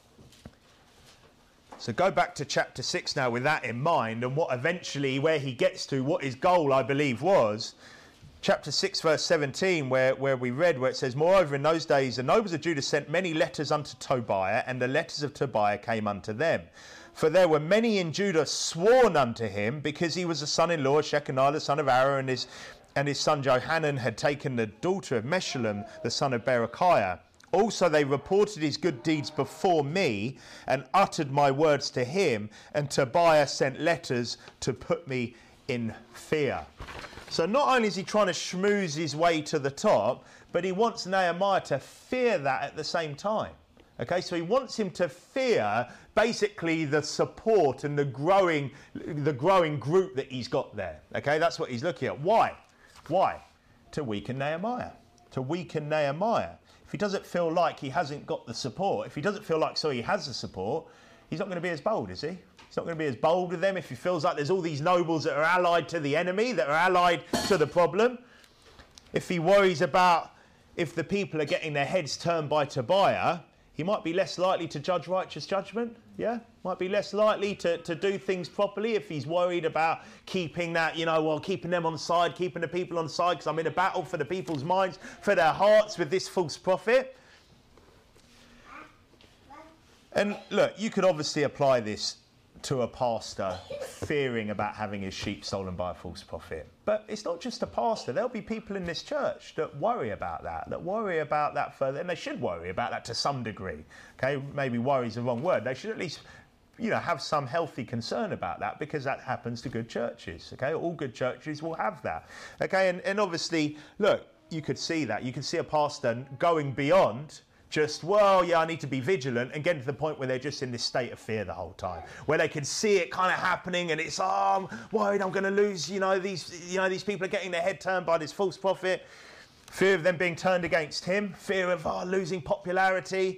So go back to chapter six now with that in mind, and what eventually, where he gets to, what his goal, I believe, was. Chapter six, verse seventeen, where, where we read, where it says, moreover, in those days the nobles of Judah sent many letters unto Tobiah, and the letters of Tobiah came unto them. For there were many in Judah sworn unto him, because he was a son-in-law of Shechaniah, the son of Ara, and his, and his son Johanan had taken the daughter of Meshullam, the son of Berechiah. Also they reported his good deeds before me, and uttered my words to him, and Tobiah sent letters to put me in fear. So not only is he trying to schmooze his way to the top, but he wants Nehemiah to fear that at the same time. Okay, so he wants him to fear basically the support and the growing, the growing group that he's got there. Okay, that's what he's looking at. Why? Why? To weaken Nehemiah. To weaken Nehemiah. If he doesn't feel like he hasn't got the support, if he doesn't feel like so he has the support, he's not going to be as bold, is he? He's not going to be as bold with them if he feels like there's all these nobles that are allied to the enemy, that are allied to the problem. If he worries about if the people are getting their heads turned by Tobiah, he might be less likely to judge righteous judgment, yeah? Might be less likely to, to do things properly if he's worried about keeping that, you know, well, keeping them on side, keeping the people on side, because I'm in a battle for the people's minds, for their hearts with this false prophet. And look, you could obviously apply this to a pastor fearing about having his sheep stolen by a false prophet. But it's not just a pastor. There'll be people in this church that worry about that, that worry about that further, and they should worry about that to some degree. Okay, maybe worry is the wrong word. They should at least, you know, have some healthy concern about that, because that happens to good churches. Okay, all good churches will have that. Okay, and, and obviously, look, you could see that. You could see a pastor going beyond just, well, yeah, I need to be vigilant, and getting to the point where they're just in this state of fear the whole time, where they can see it kind of happening, and it's, oh, I'm worried I'm going to lose, you know, these, you know, these people are getting their head turned by this false prophet, fear of them being turned against him, fear of oh, losing popularity,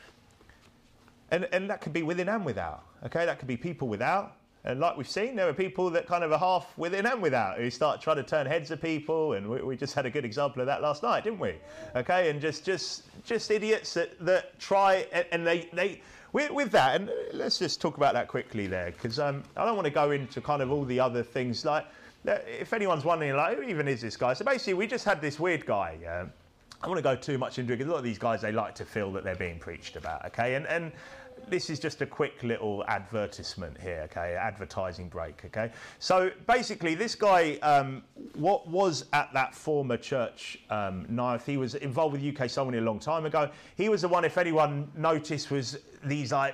and and that could be within and without. Okay, that could be people without. And like we've seen, there are people that kind of are half within and without, who start trying to turn heads of people, and we, we just had a good example of that last night, didn't we? Okay, and just just just idiots that, that try, and, and they, they with, with that, and let's just talk about that quickly there, because um, I don't want to go into kind of all the other things, like, if anyone's wondering, like, who even is this guy? So basically, we just had this weird guy, yeah? I don't want to go too much into it, because a lot of these guys, they like to feel that they're being preached about, okay? And and this is just a quick little advertisement here, okay? Advertising break, okay? So basically, this guy, um, what was at that former church, um, Naioth, he was involved with U K Soul Winning a long time ago. He was the one, if anyone noticed, was these like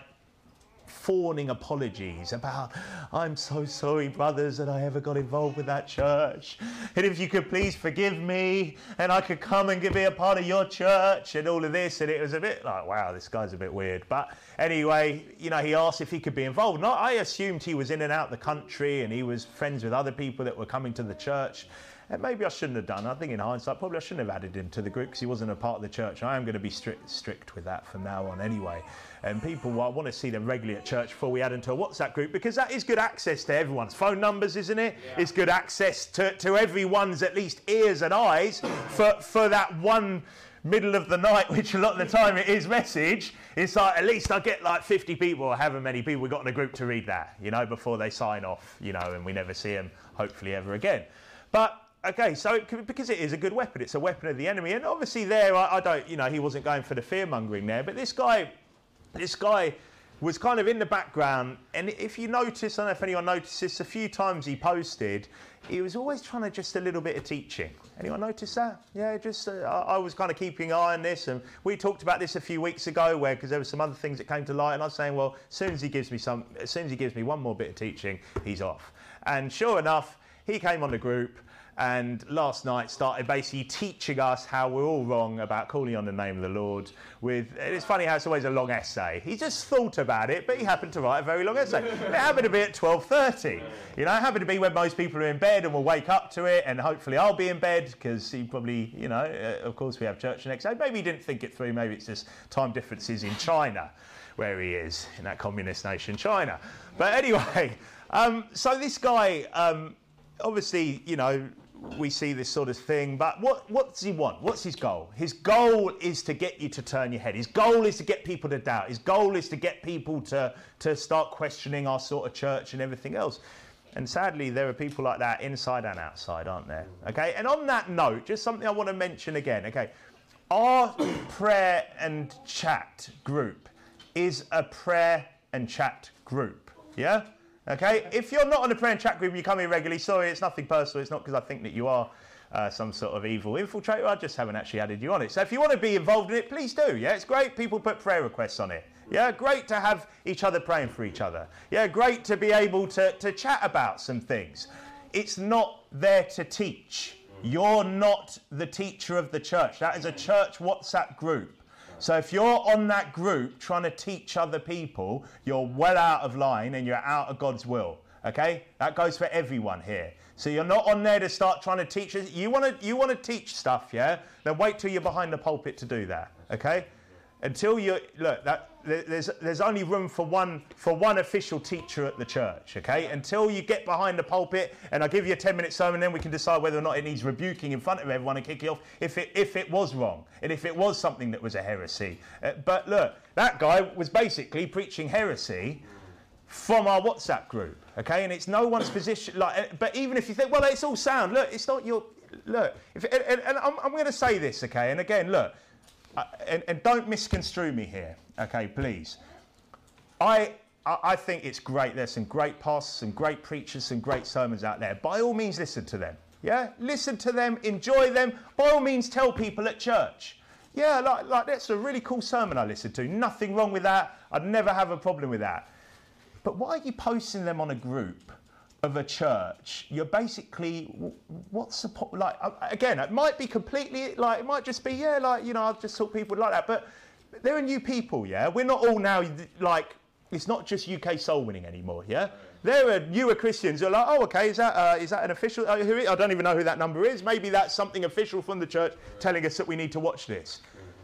fawning apologies about, I'm so sorry, brothers, that I ever got involved with that church, and if you could please forgive me, and I could come and be a part of your church, and all of this. And it was a bit like, wow, this guy's a bit weird. But anyway, you know, he asked if he could be involved. And I assumed he was in and out the country, and he was friends with other people that were coming to the church. And maybe I shouldn't have done. I think in hindsight, probably I shouldn't have added him to the group, because he wasn't a part of the church. I am going to be strict, strict with that from now on anyway. And people, well, I want to see them regularly at church before we add them to a WhatsApp group, because that is good access to everyone's phone numbers, isn't it? Yeah. It's good access to, to everyone's at least ears and eyes for, for that one middle of the night, which a lot of the time it is message. It's like, at least I get like fifty people or however many people we got in a group to read that, you know, before they sign off, you know, and we never see them hopefully ever again. But okay, so it, because it is a good weapon, it's a weapon of the enemy, and obviously there, I, I don't, you know, he wasn't going for the fear mongering there, but this guy, this guy was kind of in the background, and if you notice, I don't know if anyone noticed this, a few times he posted, he was always trying to just a little bit of teaching. Anyone notice that? Yeah, just uh, I, I was kind of keeping an eye on this, and we talked about this a few weeks ago, where because there were some other things that came to light, and I was saying, well, as soon as he gives me some, as soon as he gives me one more bit of teaching, he's off. And sure enough, he came on the group, and last night started basically teaching us how we're all wrong about calling on the name of the Lord. With, it's funny how it's always a long essay. He just thought about it, but he happened to write a very long essay. It happened to be at twelve thirty. You know, it happened to be when most people are in bed and will wake up to it, and hopefully I'll be in bed, because he probably, you know, uh, of course we have church the next day. Maybe he didn't think it through. Maybe it's just time differences in China, where he is, in that communist nation, China. But anyway, um, so this guy, um, obviously, you know, we see this sort of thing, but what, what does he want? What's his goal? His goal is to get you to turn your head. His goal is to get people to doubt. His goal is to get people to, to start questioning our sort of church and everything else. And sadly, there are people like that inside and outside, aren't there? Okay, and on that note, just something I want to mention again, okay? Our prayer and chat group is a prayer and chat group, yeah? Okay, if you're not on the prayer and chat group and you come in regularly, sorry, it's nothing personal. It's not because I think that you are uh, some sort of evil infiltrator. I just haven't actually added you on it. So if you want to be involved in it, please do. Yeah, it's great. People put prayer requests on it. Yeah, great to have each other praying for each other. Yeah, great to be able to, to chat about some things. It's not there to teach. You're not the teacher of the church. That is a church WhatsApp group. So if you're on that group trying to teach other people, you're well out of line and you're out of God's will. Okay? That goes for everyone here. So you're not on there to start trying to teach. You want to you want to teach stuff, yeah? Then wait till you're behind the pulpit to do that. Okay? Until you look, that there's there's only room for one for one official teacher at the church, okay? Until you get behind the pulpit and I give you a ten minute sermon, then we can decide whether or not it needs rebuking in front of everyone and kick it off if it if it was wrong and if it was something that was a heresy. Uh, but look, that guy was basically preaching heresy from our WhatsApp group, okay? And it's no one's position. Like, but even if you think, well, it's all sound. Look, it's not your look. If, and, and, and I'm, I'm going to say this, okay? And again, look. Uh, and, and don't misconstrue me here, okay, please. I, I I think it's great. There's some great pastors, some great preachers, some great sermons out there. By all means, listen to them. Yeah, listen to them, enjoy them. By all means, tell people at church. Yeah, like, like that's a really cool sermon I listened to. Nothing wrong with that. I'd never have a problem with that. But why are you posting them on a group of a church? You're basically, what's the po- like? Again, it might be completely like, it might just be, yeah, like, you know, I've just thought people would like that. But there are new people, yeah. We're not all now like, it's not just U K soul winning anymore, yeah. There are newer Christians who are like, oh, okay, is that uh, is that an official? Uh, who, I don't even know who that number is. Maybe that's something official from the church telling us that we need to watch this.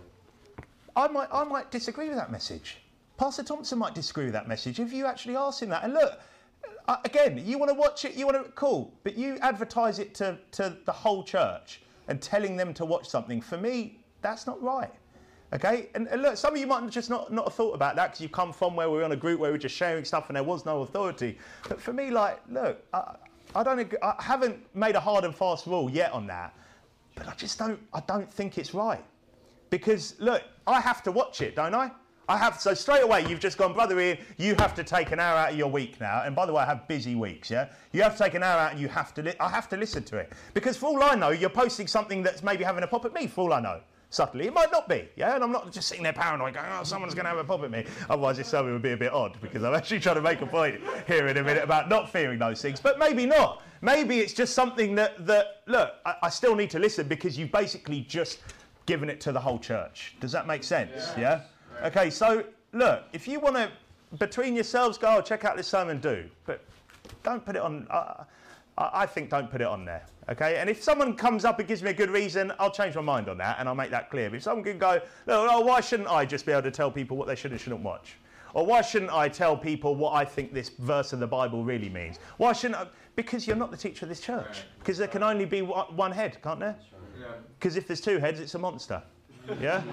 I might, I might disagree with that message. Pastor Thompson might disagree with that message if you actually ask him that. And look. Uh, again, you want to watch it, you want to, cool, but you advertise it to, to the whole church and telling them to watch something, for me, that's not right, okay? And, and look, some of you might just not, not have thought about that because you come from where we're on a group where we're just sharing stuff and there was no authority. But for me, like, look, I, I don't, agree, I haven't made a hard and fast rule yet on that, but I just don't, I don't think it's right. Because, look, I have to watch it, don't I? I have, so straight away you've just gone, Brother Ian, you have to take an hour out of your week now. And by the way, I have busy weeks, yeah? You have to take an hour out and you have to, li- I have to listen to it. Because for all I know, you're posting something that's maybe having a pop at me, for all I know. Subtly. It might not be, yeah? And I'm not just sitting there paranoid going, oh, someone's going to have a pop at me. Otherwise this sermon would be a bit odd because I'm actually trying to make a point here in a minute about not fearing those things. But maybe not. Maybe it's just something that, that look, I, I still need to listen because you've basically just given it to the whole church. Does that make sense, yeah? yeah? Okay, so look, if you want to, between yourselves, go, oh, check out this sermon, do. But don't put it on, uh, I think don't put it on there, okay? And if someone comes up and gives me a good reason, I'll change my mind on that and I'll make that clear. But if someone can go, no, oh, why shouldn't I just be able to tell people what they should and shouldn't watch? Or why shouldn't I tell people what I think this verse of the Bible really means? Why shouldn't I? Because you're not the teacher of this church. Because there can only be one head, can't there? Because if there's two heads, it's a monster. Yeah?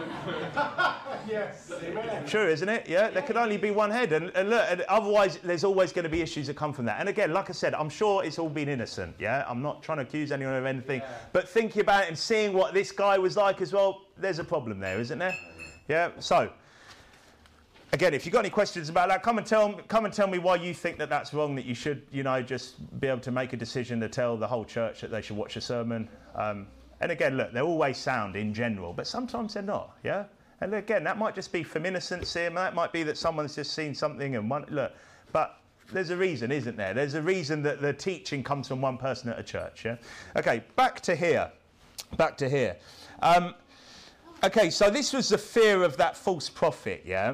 Yes, amen. True, isn't it? Yeah, there can only be one head. And, and look, and otherwise there's always going to be issues that come from that. And again, like I said, I'm sure it's all been innocent, yeah? I'm not trying to accuse anyone of anything. Yeah. But thinking about it and seeing what this guy was like as well, there's a problem there, isn't there? Yeah, so, again, if you've got any questions about that, come and tell, come and tell me why you think that that's wrong, that you should, you know, just be able to make a decision to tell the whole church that they should watch a sermon. Um, And again, look, they're always sound in general, but sometimes they're not, yeah? And again, that might just be from innocence here, that might be that someone's just seen something and one, look, but there's a reason, isn't there? There's a reason that the teaching comes from one person at a church, yeah? Okay, back to here, back to here. Um, okay, so this was the fear of that false prophet, yeah?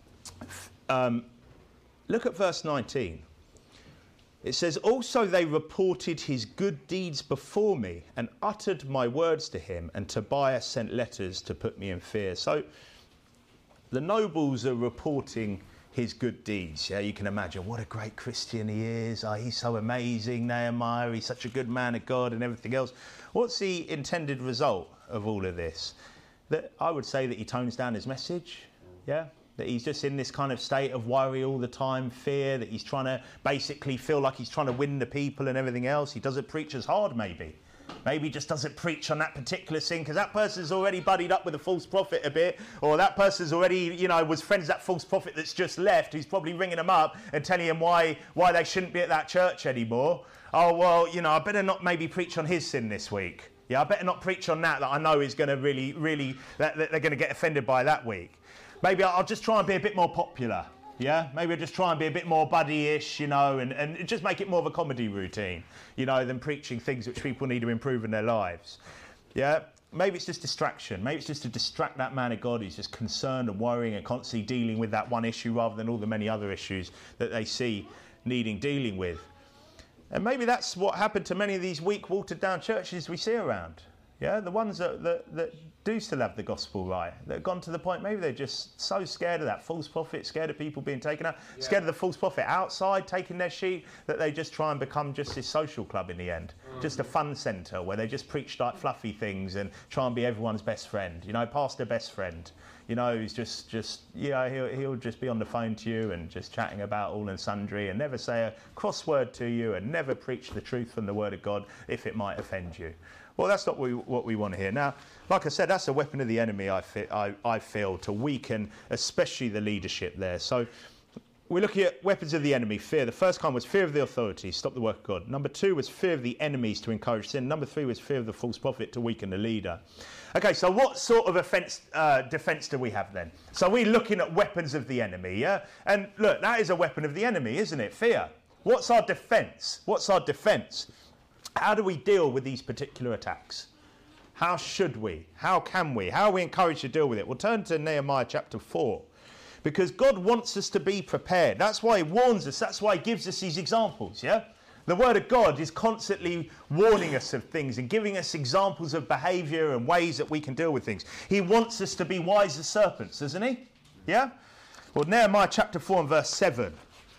Um, look at verse nineteen. It says, also they reported his good deeds before me and uttered my words to him, and Tobiah sent letters to put me in fear. So the nobles are reporting his good deeds. Yeah, you can imagine what a great Christian he is. Oh, he's so amazing, Nehemiah. He's such a good man of God and everything else. What's the intended result of all of this? That I would say that he tones down his message. Yeah. That he's just in this kind of state of worry all the time, fear, that he's trying to basically feel like he's trying to win the people and everything else. He doesn't preach as hard, maybe. Maybe he just doesn't preach on that particular thing because that person's already buddied up with a false prophet a bit, or that person's already, you know, was friends with that false prophet that's just left, who's probably ringing them up and telling him why, why they shouldn't be at that church anymore. Oh, well, you know, I better not maybe preach on his sin this week. Yeah, I better not preach on that that I know is going to really, really, that, that they're going to get offended by that week. Maybe I'll just try and be a bit more popular, yeah? Maybe I'll just try and be a bit more buddy-ish, you know, and, and just make it more of a comedy routine, you know, than preaching things which people need to improve in their lives, yeah? Maybe it's just distraction. Maybe it's just to distract that man of God who's just concerned and worrying and constantly dealing with that one issue rather than all the many other issues that they see needing dealing with. And maybe that's what happened to many of these weak, watered-down churches we see around. Yeah, the ones that, that, that do still have the gospel right, that have gone to the point, maybe they're just so scared of that false prophet, scared of people being taken out, yeah. scared of the false prophet outside taking their sheep, that they just try and become just this social club in the end, mm. just a fun centre where they just preach like fluffy things and try and be everyone's best friend, you know, pastor best friend. You know, he's just, just you know, he'll, he'll just be on the phone to you and just chatting about all and sundry and never say a cross word to you and never preach the truth from the word of God if it might offend you. Well, that's not what we, what we want to hear. Now, like I said, that's a weapon of the enemy, I, fe- I, I feel, to weaken especially the leadership there. So we're looking at weapons of the enemy, fear. The first kind was fear of the authorities, stop the work of God. Number two was fear of the enemies, to encourage sin. Number three was fear of the false prophet, to weaken the leader. Okay, so what sort of offense, uh, defence do we have then? So we're looking at weapons of the enemy, yeah? And look, that is a weapon of the enemy, isn't it? Fear. What's our defence? What's our defence? How do we deal with these particular attacks? How should we? How can we? How are we encouraged to deal with it? We'll turn to Nehemiah chapter four. Because God wants us to be prepared. That's why he warns us. That's why he gives us these examples, yeah? The word of God is constantly warning us of things and giving us examples of behaviour and ways that we can deal with things. He wants us to be wise as serpents, doesn't he? Yeah? Well, Nehemiah chapter four and verse seven.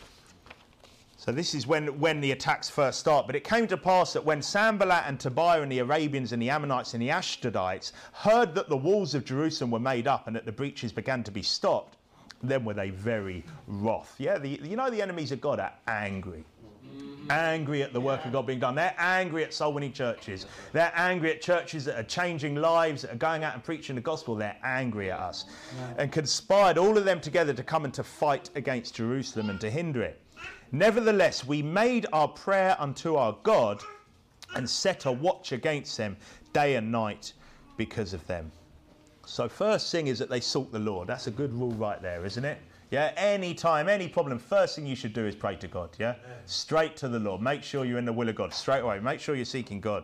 So this is when, when the attacks first start. But it came to pass that when Sanballat and Tobiah and the Arabians and the Ammonites and the Ashdodites heard that the walls of Jerusalem were made up and that the breaches began to be stopped, then were they very wroth. Yeah, the, you know the enemies of God are angry. Angry at the work of God being done. They're angry at soul-winning churches. They're angry at churches that are changing lives, that are going out and preaching the gospel. They're angry at us. And conspired all of them together to come and to fight against Jerusalem and to hinder it. Nevertheless, we made our prayer unto our God and set a watch against them day and night because of them. So first thing is that they sought the Lord. That's a good rule right there, isn't it? Yeah, any time, any problem, first thing you should do is pray to God, yeah? yeah? Straight to the Lord. Make sure you're in the will of God straight away. Make sure you're seeking God.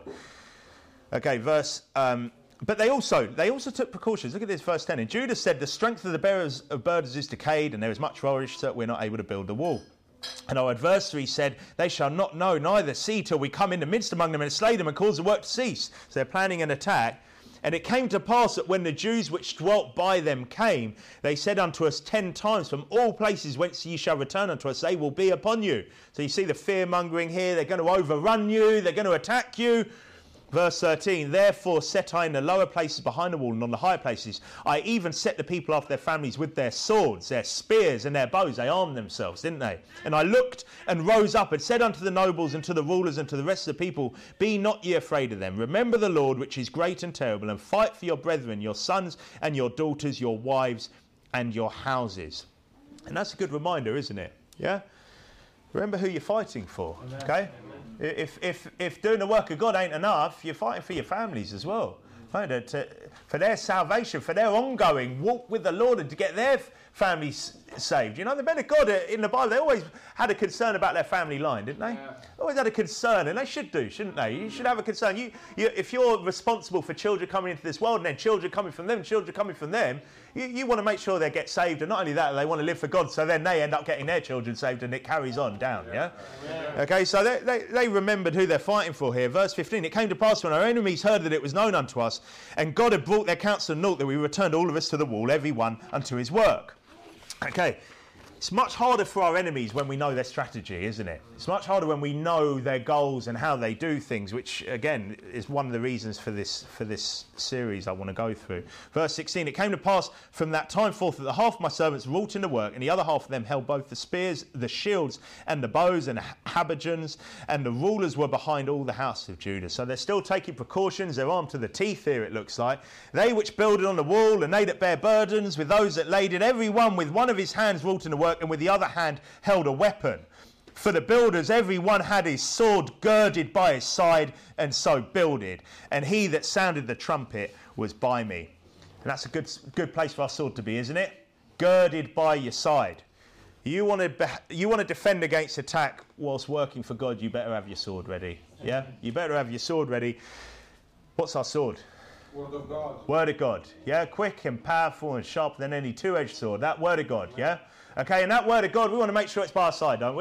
Okay, verse... Um, but they also they also took precautions. Look at this, verse ten. And Judah said, the strength of the bearers of burdens is decayed, and there is much rubbish, so that we're not able to build the wall. And our adversary said, they shall not know, neither see, till we come in the midst among them and slay them and cause the work to cease. So they're planning an attack. And it came to pass that when the Jews which dwelt by them came, they said unto us ten times, from all places whence ye shall return unto us, they will be upon you. So you see the fear-mongering here. They're going to overrun you. They're going to attack you. Verse thirteen, therefore set I in the lower places behind the wall and on the higher places. I even set the people after their families with their swords, their spears and their bows. They armed themselves, didn't they? And I looked and rose up and said unto the nobles and to the rulers and to the rest of the people, be not ye afraid of them. Remember the Lord, which is great and terrible, and fight for your brethren, your sons and your daughters, your wives and your houses. And that's a good reminder, isn't it? Yeah? Remember who you're fighting for, okay? If, if, if doing the work of God ain't enough, you're fighting for your families as well. Right? To, for their salvation, for their ongoing walk with the Lord and to get their families saved. You know, the men of God in the Bible, they always had a concern about their family line, didn't they? Yeah. Always had a concern, and they should do, shouldn't they? You should have a concern. You, you, if you're responsible for children coming into this world and then children coming from them, children coming from them, you, you want to make sure they get saved, and not only that, they want to live for God, so then they end up getting their children saved and it carries on down, yeah? yeah? Okay, so they, they, they remembered who they're fighting for here. Verse fifteen, it came to pass when our enemies heard that it was known unto us, and God had brought their counsel to naught, that we returned all of us to the wall, every one unto his work. Okay, it's much harder for our enemies when we know their strategy, isn't it? It's much harder when we know their goals and how they do things, which, again, is one of the reasons for this for this series I want to go through. Verse sixteen, it came to pass from that time forth that the half of my servants wrought in the work, and the other half of them held both the spears, the shields, and the bows, and habergeons, and the rulers were behind all the house of Judah. So they're still taking precautions. They're armed to the teeth here, it looks like. They which builded on the wall, and they that bear burdens, with those that laid it, every one with one of his hands wrought in the work, and with the other hand held a weapon. For the builders, every one had his sword girded by his side, and so builded. And he that sounded the trumpet was by me. And that's a good, good place for our sword to be, isn't it? Girded by your side. You want to you want to defend against attack whilst working for God, you better have your sword ready. Yeah? You better have your sword ready. What's our sword? Word of God. Word of God. Yeah? Quick and powerful and sharper than any two-edged sword. That word of God. Yeah? Okay, and that word of God, we want to make sure it's by our side, don't we?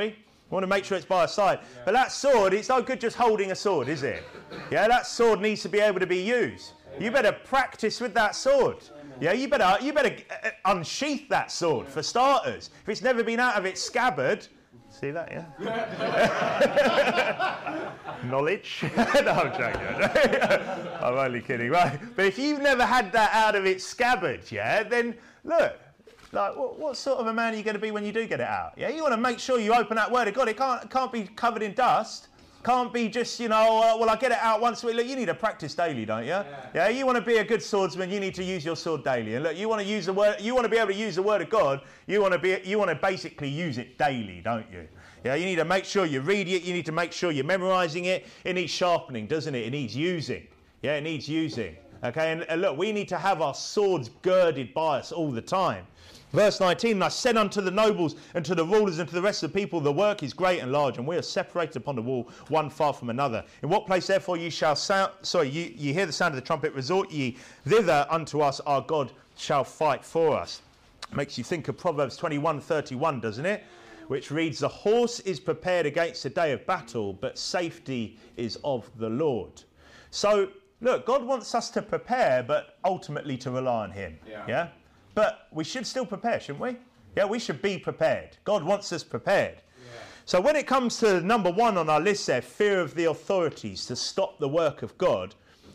We want to make sure it's by our side. Yeah. But that sword, it's no good just holding a sword, is it? Yeah, that sword needs to be able to be used. You better practice with that sword. Yeah, you better you better unsheath that sword for starters. If it's never been out of its scabbard, see that, yeah? Knowledge. No, I'm joking. I'm only kidding, right? But if you've never had that out of its scabbard, yeah, then look. Like, what, what sort of a man are you going to be when you do get it out? Yeah, you want to make sure you open that word of God. It can't, it can't be covered in dust. Can't be just, you know, uh, well, I get it out once a week. Look, you need to practice daily, don't you? Yeah. yeah. You want to be a good swordsman, you need to use your sword daily. And look, you want to use the word. You want to be able to use the word of God. You want to be. You want to basically use it daily, don't you? Yeah. You need to make sure you read it. You need to make sure you're memorising it. It needs sharpening, doesn't it? It needs using. Yeah. It needs using. Okay. And, and look, we need to have our swords girded by us all the time. Verse nineteen, and I said unto the nobles and to the rulers and to the rest of the people, the work is great and large, and we are separated upon the wall, one far from another. In what place therefore ye shall sound, sorry, ye, ye hear the sound of the trumpet, resort ye thither unto us, our God shall fight for us. Makes you think of Proverbs twenty-one thirty-one, doesn't it? Which reads, the horse is prepared against the day of battle, but safety is of the Lord. So, look, God wants us to prepare, but ultimately to rely on him. Yeah? yeah? But we should still prepare, shouldn't we? Yeah, we should be prepared. God wants us prepared. Yeah. So when it comes to number one on our list there, fear of the authorities to stop the work of God,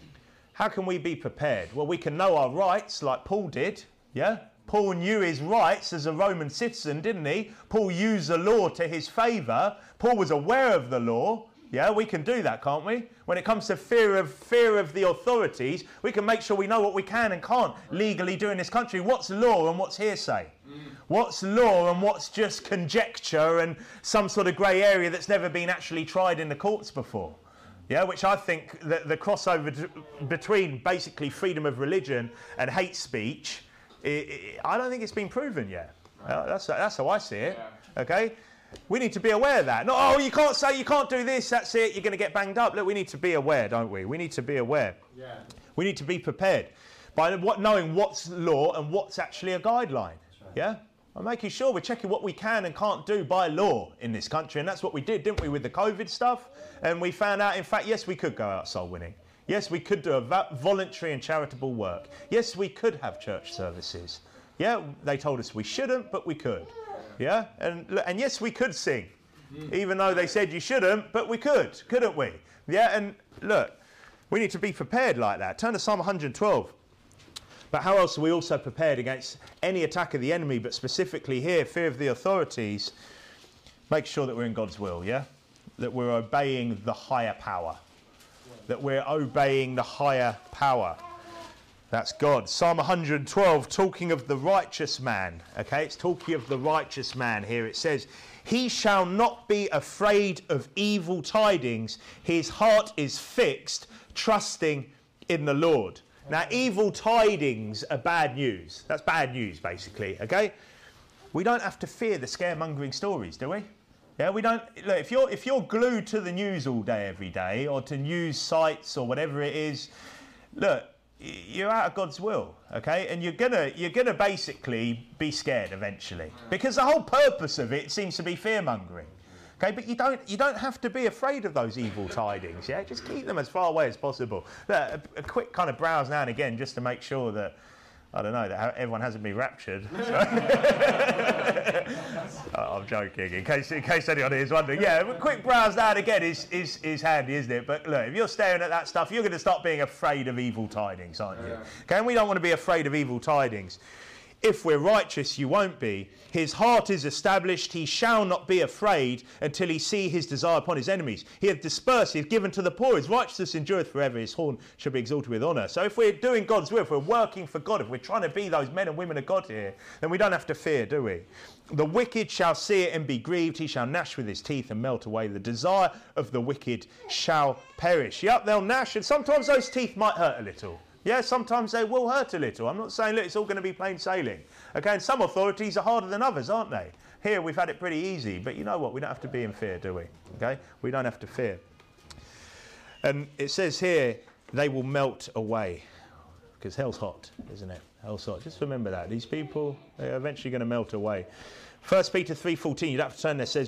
how can we be prepared? Well, we can know our rights like Paul did, yeah? Paul knew his rights as a Roman citizen, didn't he? Paul used the law to his favour. Paul was aware of the law. Yeah, we can do that, can't we? When it comes to fear of fear of the authorities, we can make sure we know what we can and can't legally do in this country. What's law and what's hearsay? Mm. What's law and what's just conjecture and some sort of grey area that's never been actually tried in the courts before? Yeah, which I think that the crossover t- between basically freedom of religion and hate speech, it, it, I don't think it's been proven yet. Right. Uh, that's that's how I see it. Yeah. Okay. We need to be aware of that. No, oh, you can't say, you can't do this, that's it, you're going to get banged up. Look, we need to be aware, don't we? We need to be aware. Yeah. We need to be prepared by what, knowing what's law and what's actually a guideline. Right. Yeah? I'm making sure we're checking what we can and can't do by law in this country. And that's what we did, didn't we, with the COVID stuff? And we found out, in fact, yes, we could go out soul winning. Yes, we could do a voluntary and charitable work. Yes, we could have church services. Yeah, they told us we shouldn't, but we could. Yeah, and and yes, we could sing, even though they said you shouldn't, but we could, couldn't we? Yeah, and look, we need to be prepared like that. Turn to Psalm one twelve. But how else are we also prepared against any attack of the enemy, but specifically here, fear of the authorities? Make sure that we're in God's will, yeah? That we're obeying the higher power. That we're obeying the higher power. That's God. Psalm one twelve, talking of the righteous man. Okay, it's talking of the righteous man here. It says, he shall not be afraid of evil tidings. His heart is fixed, trusting in the Lord. Now, evil tidings are bad news. That's bad news, basically. Okay, we don't have to fear the scaremongering stories, do we? Yeah, we don't. Look, if you're if you're glued to the news all day, every day, or to news sites or whatever it is, look, you're out of God's will, okay? And you're gonna you're gonna basically be scared eventually, because the whole purpose of it seems to be fear mongering, okay? But you don't you don't have to be afraid of those evil tidings, yeah? Just keep them as far away as possible. Look, a, a quick kind of browse now and again, just to make sure that, I don't know, that everyone hasn't been raptured. I'm joking, in case in case anyone is wondering. Yeah, a quick browse now and again is, is, is handy, isn't it? But look, if you're staring at that stuff, you're going to start being afraid of evil tidings, aren't you? Yeah. Okay, and we don't want to be afraid of evil tidings. If we're righteous, you won't be. His heart is established. He shall not be afraid until he see his desire upon his enemies. He hath dispersed, he hath given to the poor. His righteousness endureth forever. His horn shall be exalted with honour. So if we're doing God's will, if we're working for God, if we're trying to be those men and women of God here, then we don't have to fear, do we? The wicked shall see it and be grieved. He shall gnash with his teeth and melt away. The desire of the wicked shall perish. Yep, they'll gnash, and sometimes those teeth might hurt a little. Yeah, sometimes they will hurt a little. I'm not saying, look, it's all going to be plain sailing. Okay, and some authorities are harder than others, aren't they? Here, we've had it pretty easy. But you know what? We don't have to be in fear, do we? Okay? We don't have to fear. And it says here, they will melt away. Because hell's hot, isn't it? Hell's hot. Just remember that. These people, they're eventually going to melt away. First Peter three fourteen, you don't have to turn there, says, but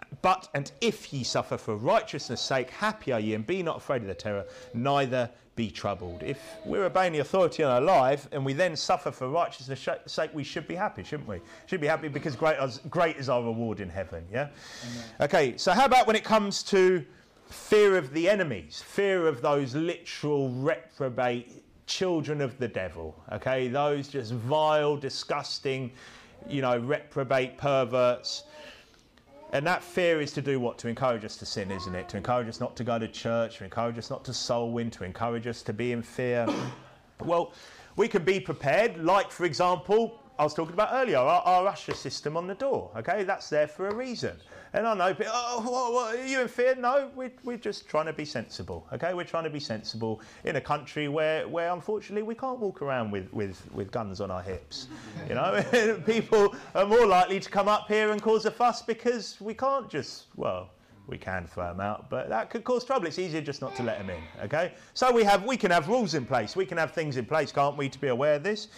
but and if ye suffer for righteousness' sake, happy are ye, and be not afraid of the terror, neither be troubled. If we're obeying the authority in our life and we then suffer for righteousness' sake, we should be happy, shouldn't we? Should be happy because great is, great is our reward in heaven, yeah? Amen. Okay, so how about when it comes to fear of the enemies, fear of those literal reprobate children of the devil, okay? Those just vile, disgusting, you know, reprobate perverts. And that fear is to do what? To encourage us to sin, isn't it? To encourage us not to go to church, to encourage us not to soul win, to encourage us to be in fear. Well, we can be prepared, like, for example, I was talking about earlier, our, our usher system on the door, okay? That's there for a reason. And I know, oh, what, what, are you in fear? No, we're, we're just trying to be sensible, okay? We're trying to be sensible in a country where, where unfortunately, we can't walk around with, with, with guns on our hips, you know? People are more likely to come up here and cause a fuss because we can't just, well, we can throw them out, but that could cause trouble. It's easier just not to let them in, okay? So we have, we can have rules in place. We can have things in place, can't we, to be aware of this?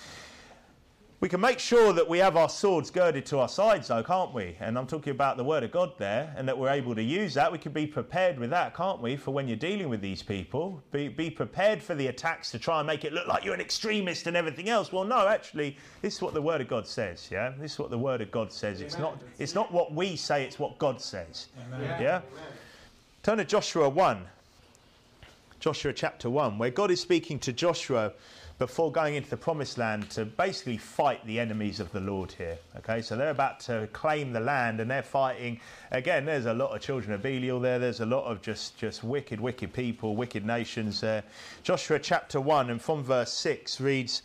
We can make sure that we have our swords girded to our sides, though, can't we? And I'm talking about the Word of God there, and that we're able to use that. We can be prepared with that, can't we, for when you're dealing with these people? Be, be prepared for the attacks to try and make it look like you're an extremist and everything else. Well, no, actually, this is what the Word of God says, yeah? This is what the Word of God says. It's not, it's not what we say, it's what God says, Amen. Yeah? Turn to Joshua one. Joshua chapter one, where God is speaking to Joshua before going into the promised land to basically fight the enemies of the Lord here. Okay, so they're about to claim the land and they're fighting. Again, there's a lot of children of Belial there. There's a lot of just, just wicked, wicked people, wicked nations there. Joshua chapter one and from verse six reads,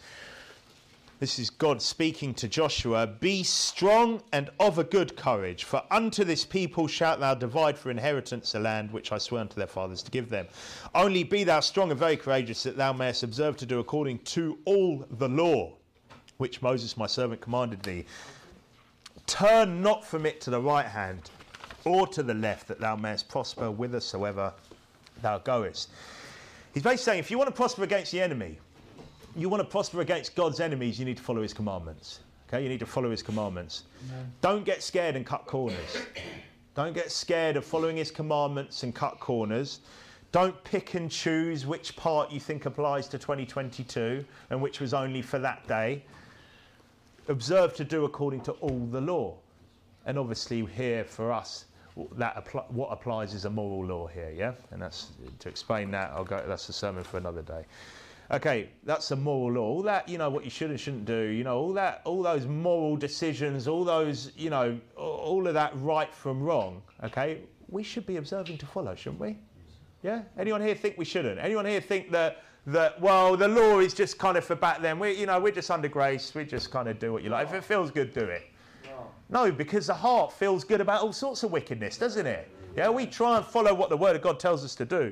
this is God speaking to Joshua, be strong and of a good courage, for unto this people shalt thou divide for inheritance the land which I swear unto their fathers to give them. Only be thou strong and very courageous, that thou mayest observe to do according to all the law which Moses my servant commanded thee. Turn not from it to the right hand or to the left, that thou mayest prosper whithersoever thou goest. He's basically saying, if you want to prosper against the enemy, you want to prosper against God's enemies, you need to follow his commandments. Okay, you need to follow his commandments. Amen. Don't get scared and cut corners. Don't get scared of following his commandments and cut corners. Don't pick and choose which part you think applies to twenty twenty-two and which was only for that day. Observe to do according to all the law. And obviously here for us, that appl- what applies is a moral law here, yeah? And that's, to explain that, I'll go, that's a sermon for another day. Okay, that's a moral law. All that, you know, what you should and shouldn't do, you know, all that, all those moral decisions, all those, you know, all of that right from wrong, okay, we should be observing to follow, shouldn't we? Yeah? Anyone here think we shouldn't? Anyone here think that, that well, the law is just kind of for back then, we, you know, we're just under grace, we just kind of do what you like. If it feels good, do it. No, because the heart feels good about all sorts of wickedness, doesn't it? Yeah, we try and follow what the Word of God tells us to do.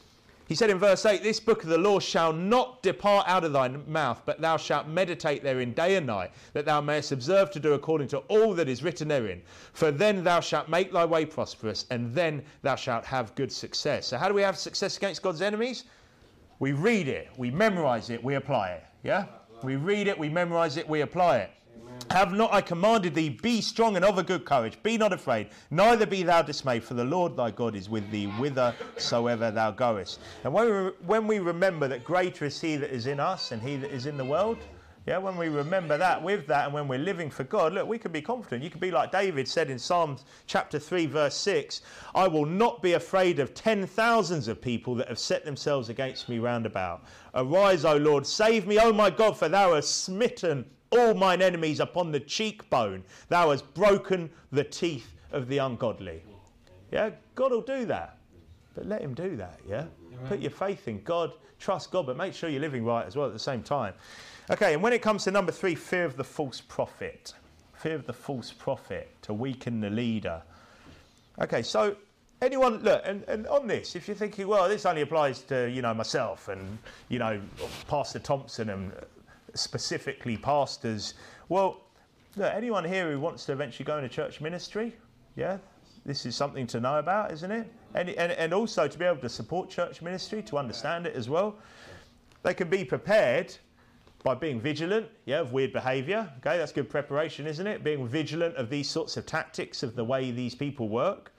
He said in verse eight, this book of the law shall not depart out of thy mouth, but thou shalt meditate therein day and night, that thou mayest observe to do according to all that is written therein. For then thou shalt make thy way prosperous, and then thou shalt have good success. So how do we have success against God's enemies? We read it, we memorize it, we apply it. Yeah? We read it, we memorize it, we apply it. Have not I commanded thee, be strong and of a good courage, be not afraid, neither be thou dismayed, for the Lord thy God is with thee whithersoever thou goest. And when we, when we remember that greater is he that is in us and he that is in the world, yeah, when we remember that with that and when we're living for God, look, we can be confident. You can be like David said in Psalms chapter three, verse six, I will not be afraid of ten thousands of people that have set themselves against me round about. Arise, O Lord, save me, O my God, for thou hast smitten all mine enemies upon the cheekbone. Thou hast broken the teeth of the ungodly. Yeah, God will do that. But let him do that, yeah? Amen. Put your faith in God, trust God, but make sure you're living right as well at the same time. Okay, and when it comes to number three, fear of the false prophet. Fear of the false prophet, to weaken the leader. Okay, so anyone, look, and, and on this, if you're thinking, well, this only applies to, you know, myself and, you know, Pastor Thompson and specifically pastors. Well, look, anyone here who wants to eventually go into church ministry, yeah, this is something to know about, isn't it? And, and, and also to be able to support church ministry, to understand it as well. They can be prepared by being vigilant, yeah, of weird behaviour. Okay, that's good preparation, isn't it? Being vigilant of these sorts of tactics, of the way these people work.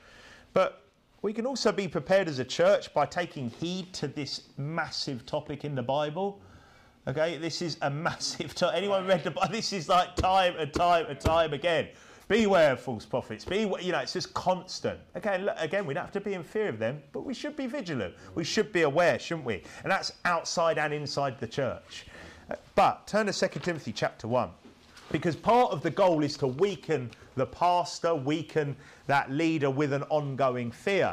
But we can also be prepared as a church by taking heed to this massive topic in the Bible. Okay, this is a massive topic. Anyone read the Bible? This is like time and time and time again. Beware of false prophets. Be, you know, it's just constant. Okay, again, we don't have to be in fear of them, but we should be vigilant. We should be aware, shouldn't we? And that's outside and inside the church. But turn to Second Timothy chapter one, because part of the goal is to weaken the pastor, weaken that leader with an ongoing fear.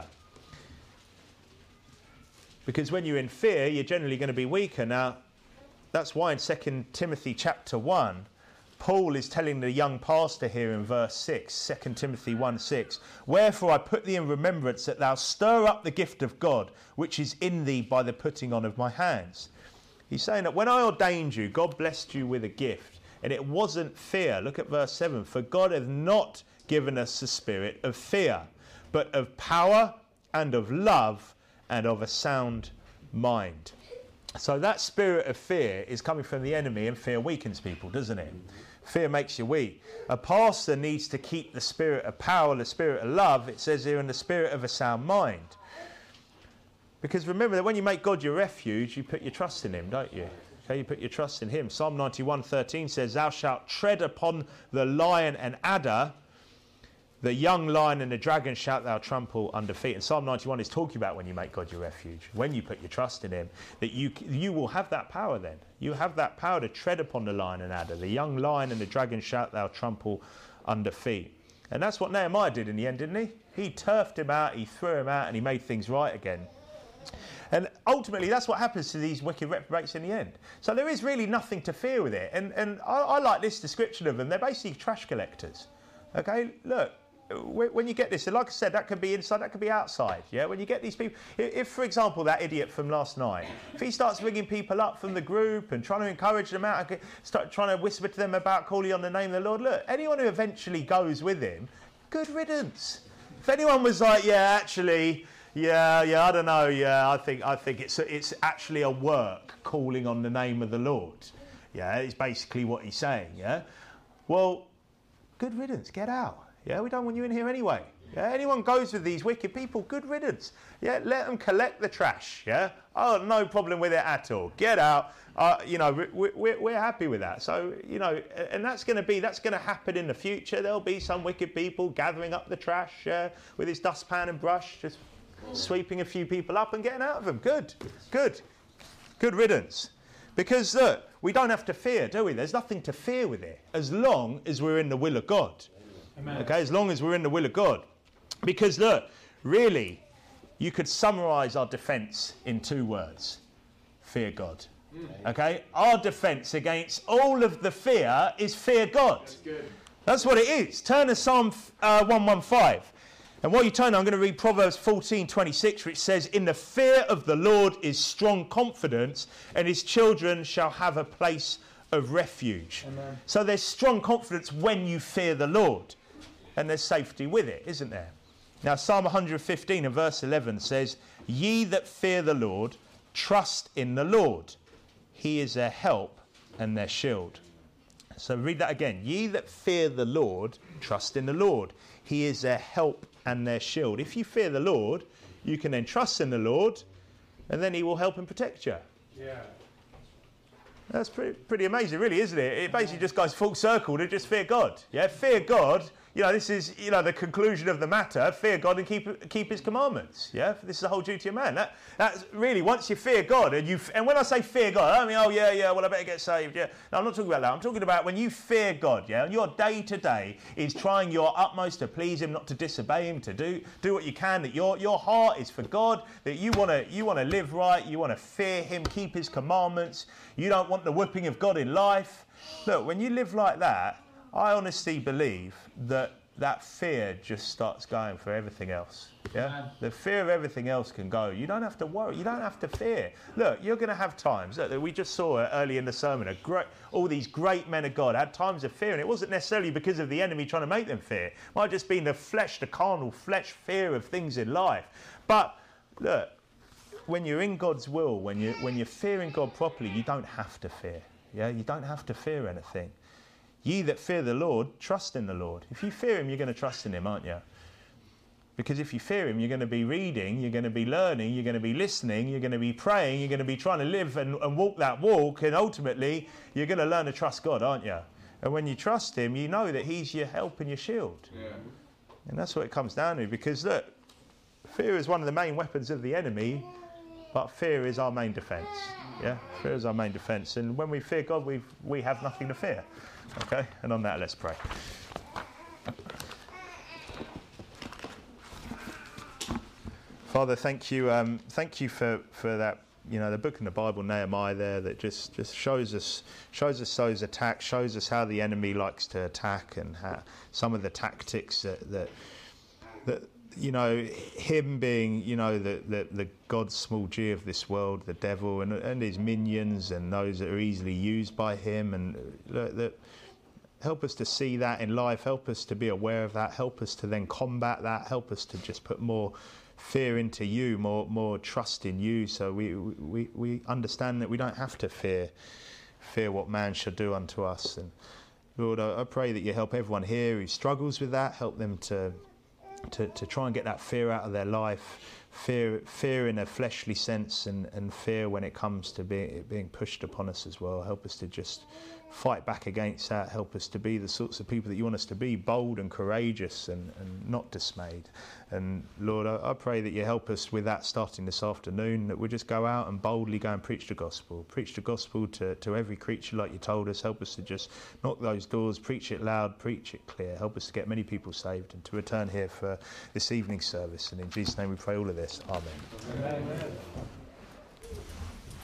Because when you're in fear, you're generally going to be weaker. Now, that's why in Second Timothy chapter one, Paul is telling the young pastor here in verse six, Second Timothy one six, wherefore I put thee in remembrance that thou stir up the gift of God, which is in thee by the putting on of my hands. He's saying that when I ordained you, God blessed you with a gift, and it wasn't fear. Look at verse seven, for God hath not given us the spirit of fear, but of power and of love and of a sound mind. So that spirit of fear is coming from the enemy, and fear weakens people, doesn't it? Fear makes you weak. A pastor needs to keep the spirit of power, the spirit of love, it says here, and the spirit of a sound mind. Because remember that when you make God your refuge, you put your trust in him, don't you? Okay, you put your trust in him. Psalm ninety-one thirteen says, thou shalt tread upon the lion and adder, the young lion and the dragon shalt thou trample under feet. And Psalm ninety-one is talking about when you make God your refuge, when you put your trust in him, that you you will have that power then. You have that power to tread upon the lion and adder. The young lion and the dragon shalt thou trample under feet. And that's what Nehemiah did in the end, didn't he? He turfed him out, he threw him out, and he made things right again. And ultimately, that's what happens to these wicked reprobates in the end. So there is really nothing to fear with it. And, and I, I like this description of them. They're basically trash collectors. Okay, look. When you get this, and like I said, that could be inside, that could be outside. Yeah, when you get these people, if, if for example that idiot from last night, if he starts ringing people up from the group and trying to encourage them out, and start trying to whisper to them about calling on the name of the Lord, look, anyone who eventually goes with him, good riddance. If anyone was like, yeah, actually, yeah, yeah, I don't know, yeah, I think, I think it's it's actually a work calling on the name of the Lord. Yeah, it's basically what he's saying. Yeah, well, good riddance, get out. Yeah, we don't want you in here anyway. Yeah, anyone goes with these wicked people, good riddance. Yeah, let them collect the trash. Yeah, oh, no problem with it at all. Get out. Uh, you know, we, we, we're happy with that. So, you know, and that's going to be, that's going to happen in the future. There'll be some wicked people gathering up the trash uh, with his dustpan and brush, just sweeping a few people up and getting out of them. Good, good, good riddance. Because look, we don't have to fear, do we? There's nothing to fear with it, as long as we're in the will of God. Amen. Okay, as long as we're in the will of God. Because look, really, you could summarise our defence in two words. Fear God. Mm. Okay? Our defence against all of the fear is fear God. That's good. That's what it is. Turn to Psalm uh, one fifteen. And while you turn, I'm going to read Proverbs fourteen twenty-six, which says, in the fear of the Lord is strong confidence, and his children shall have a place of refuge. Amen. So there's strong confidence when you fear the Lord. And there's safety with it, isn't there? Now, Psalm one fifteen and verse eleven says, ye that fear the Lord, trust in the Lord. He is their help and their shield. So read that again. Ye that fear the Lord, trust in the Lord. He is their help and their shield. If you fear the Lord, you can then trust in the Lord, and then he will help and protect you. Yeah. That's pretty, pretty amazing, really, isn't it? It basically just goes full circle to just fear God. Yeah, fear God. You know, this is, you know, the conclusion of the matter. Fear God and keep keep his commandments. Yeah, this is the whole duty of man. That that's really, once you fear God, and you and when I say fear God, I don't mean, oh yeah, yeah, well I better get saved. Yeah, no, I'm not talking about that. I'm talking about when you fear God. Yeah, and your day to day is trying your utmost to please him, not to disobey him, to do do what you can. That your your heart is for God. That you want to you want to live right. You want to fear him, keep his commandments. You don't want the whipping of God in life. Look, when you live like that, I honestly believe that that fear just starts going for everything else. Yeah, Man. The fear of everything else can go. You don't have to worry. You don't have to fear. Look, you're going to have times. Look, we just saw it early in the sermon. A great, all these great men of God had times of fear, and it wasn't necessarily because of the enemy trying to make them fear. It might have just been the flesh, the carnal flesh fear of things in life. But look, when you're in God's will, when you when you're fearing God properly, you don't have to fear. Yeah, you don't have to fear anything. Ye that fear the Lord, trust in the Lord. If you fear him, you're going to trust in him, aren't you? Because if you fear him, you're going to be reading, you're going to be learning, you're going to be listening, you're going to be praying, you're going to be trying to live and, and walk that walk, and ultimately you're going to learn to trust God, aren't you? And when you trust him, you know that he's your help and your shield. Yeah. And that's what it comes down to, because look, fear is one of the main weapons of the enemy, but fear is our main defence. Yeah, fear is our main defence. And when we fear God, we we have nothing to fear. Okay, and on that, let's pray. Father, thank you, um, thank you for, for that, you know, the book in the Bible, Nehemiah, there, that just, just shows us shows us those attacks, shows us how the enemy likes to attack, and how some of the tactics that that, that you know, him being, you know, the, the, the God small g of this world, the devil, and and his minions, and those that are easily used by him, and that. that help us to see that in life, help us to be aware of that, help us to then combat that, help us to just put more fear into you, more more trust in you, so we we, we understand that we don't have to fear fear what man shall do unto us. And Lord, I, I pray that you help everyone here who struggles with that, help them to to, to try and get that fear out of their life, fear fear in a fleshly sense, and, and fear when it comes to being being pushed upon us as well. Help us to just fight back against that. Help us to be the sorts of people that you want us to be, bold and courageous, and, and not dismayed. And Lord, I, I pray that you help us with that starting this afternoon, that we'll just go out and boldly go and preach the gospel. Preach the gospel to, to every creature like you told us. Help us to just knock those doors, preach it loud, preach it clear. Help us to get many people saved and to return here for this evening's service. And in Jesus' name we pray all of this. Amen. Amen.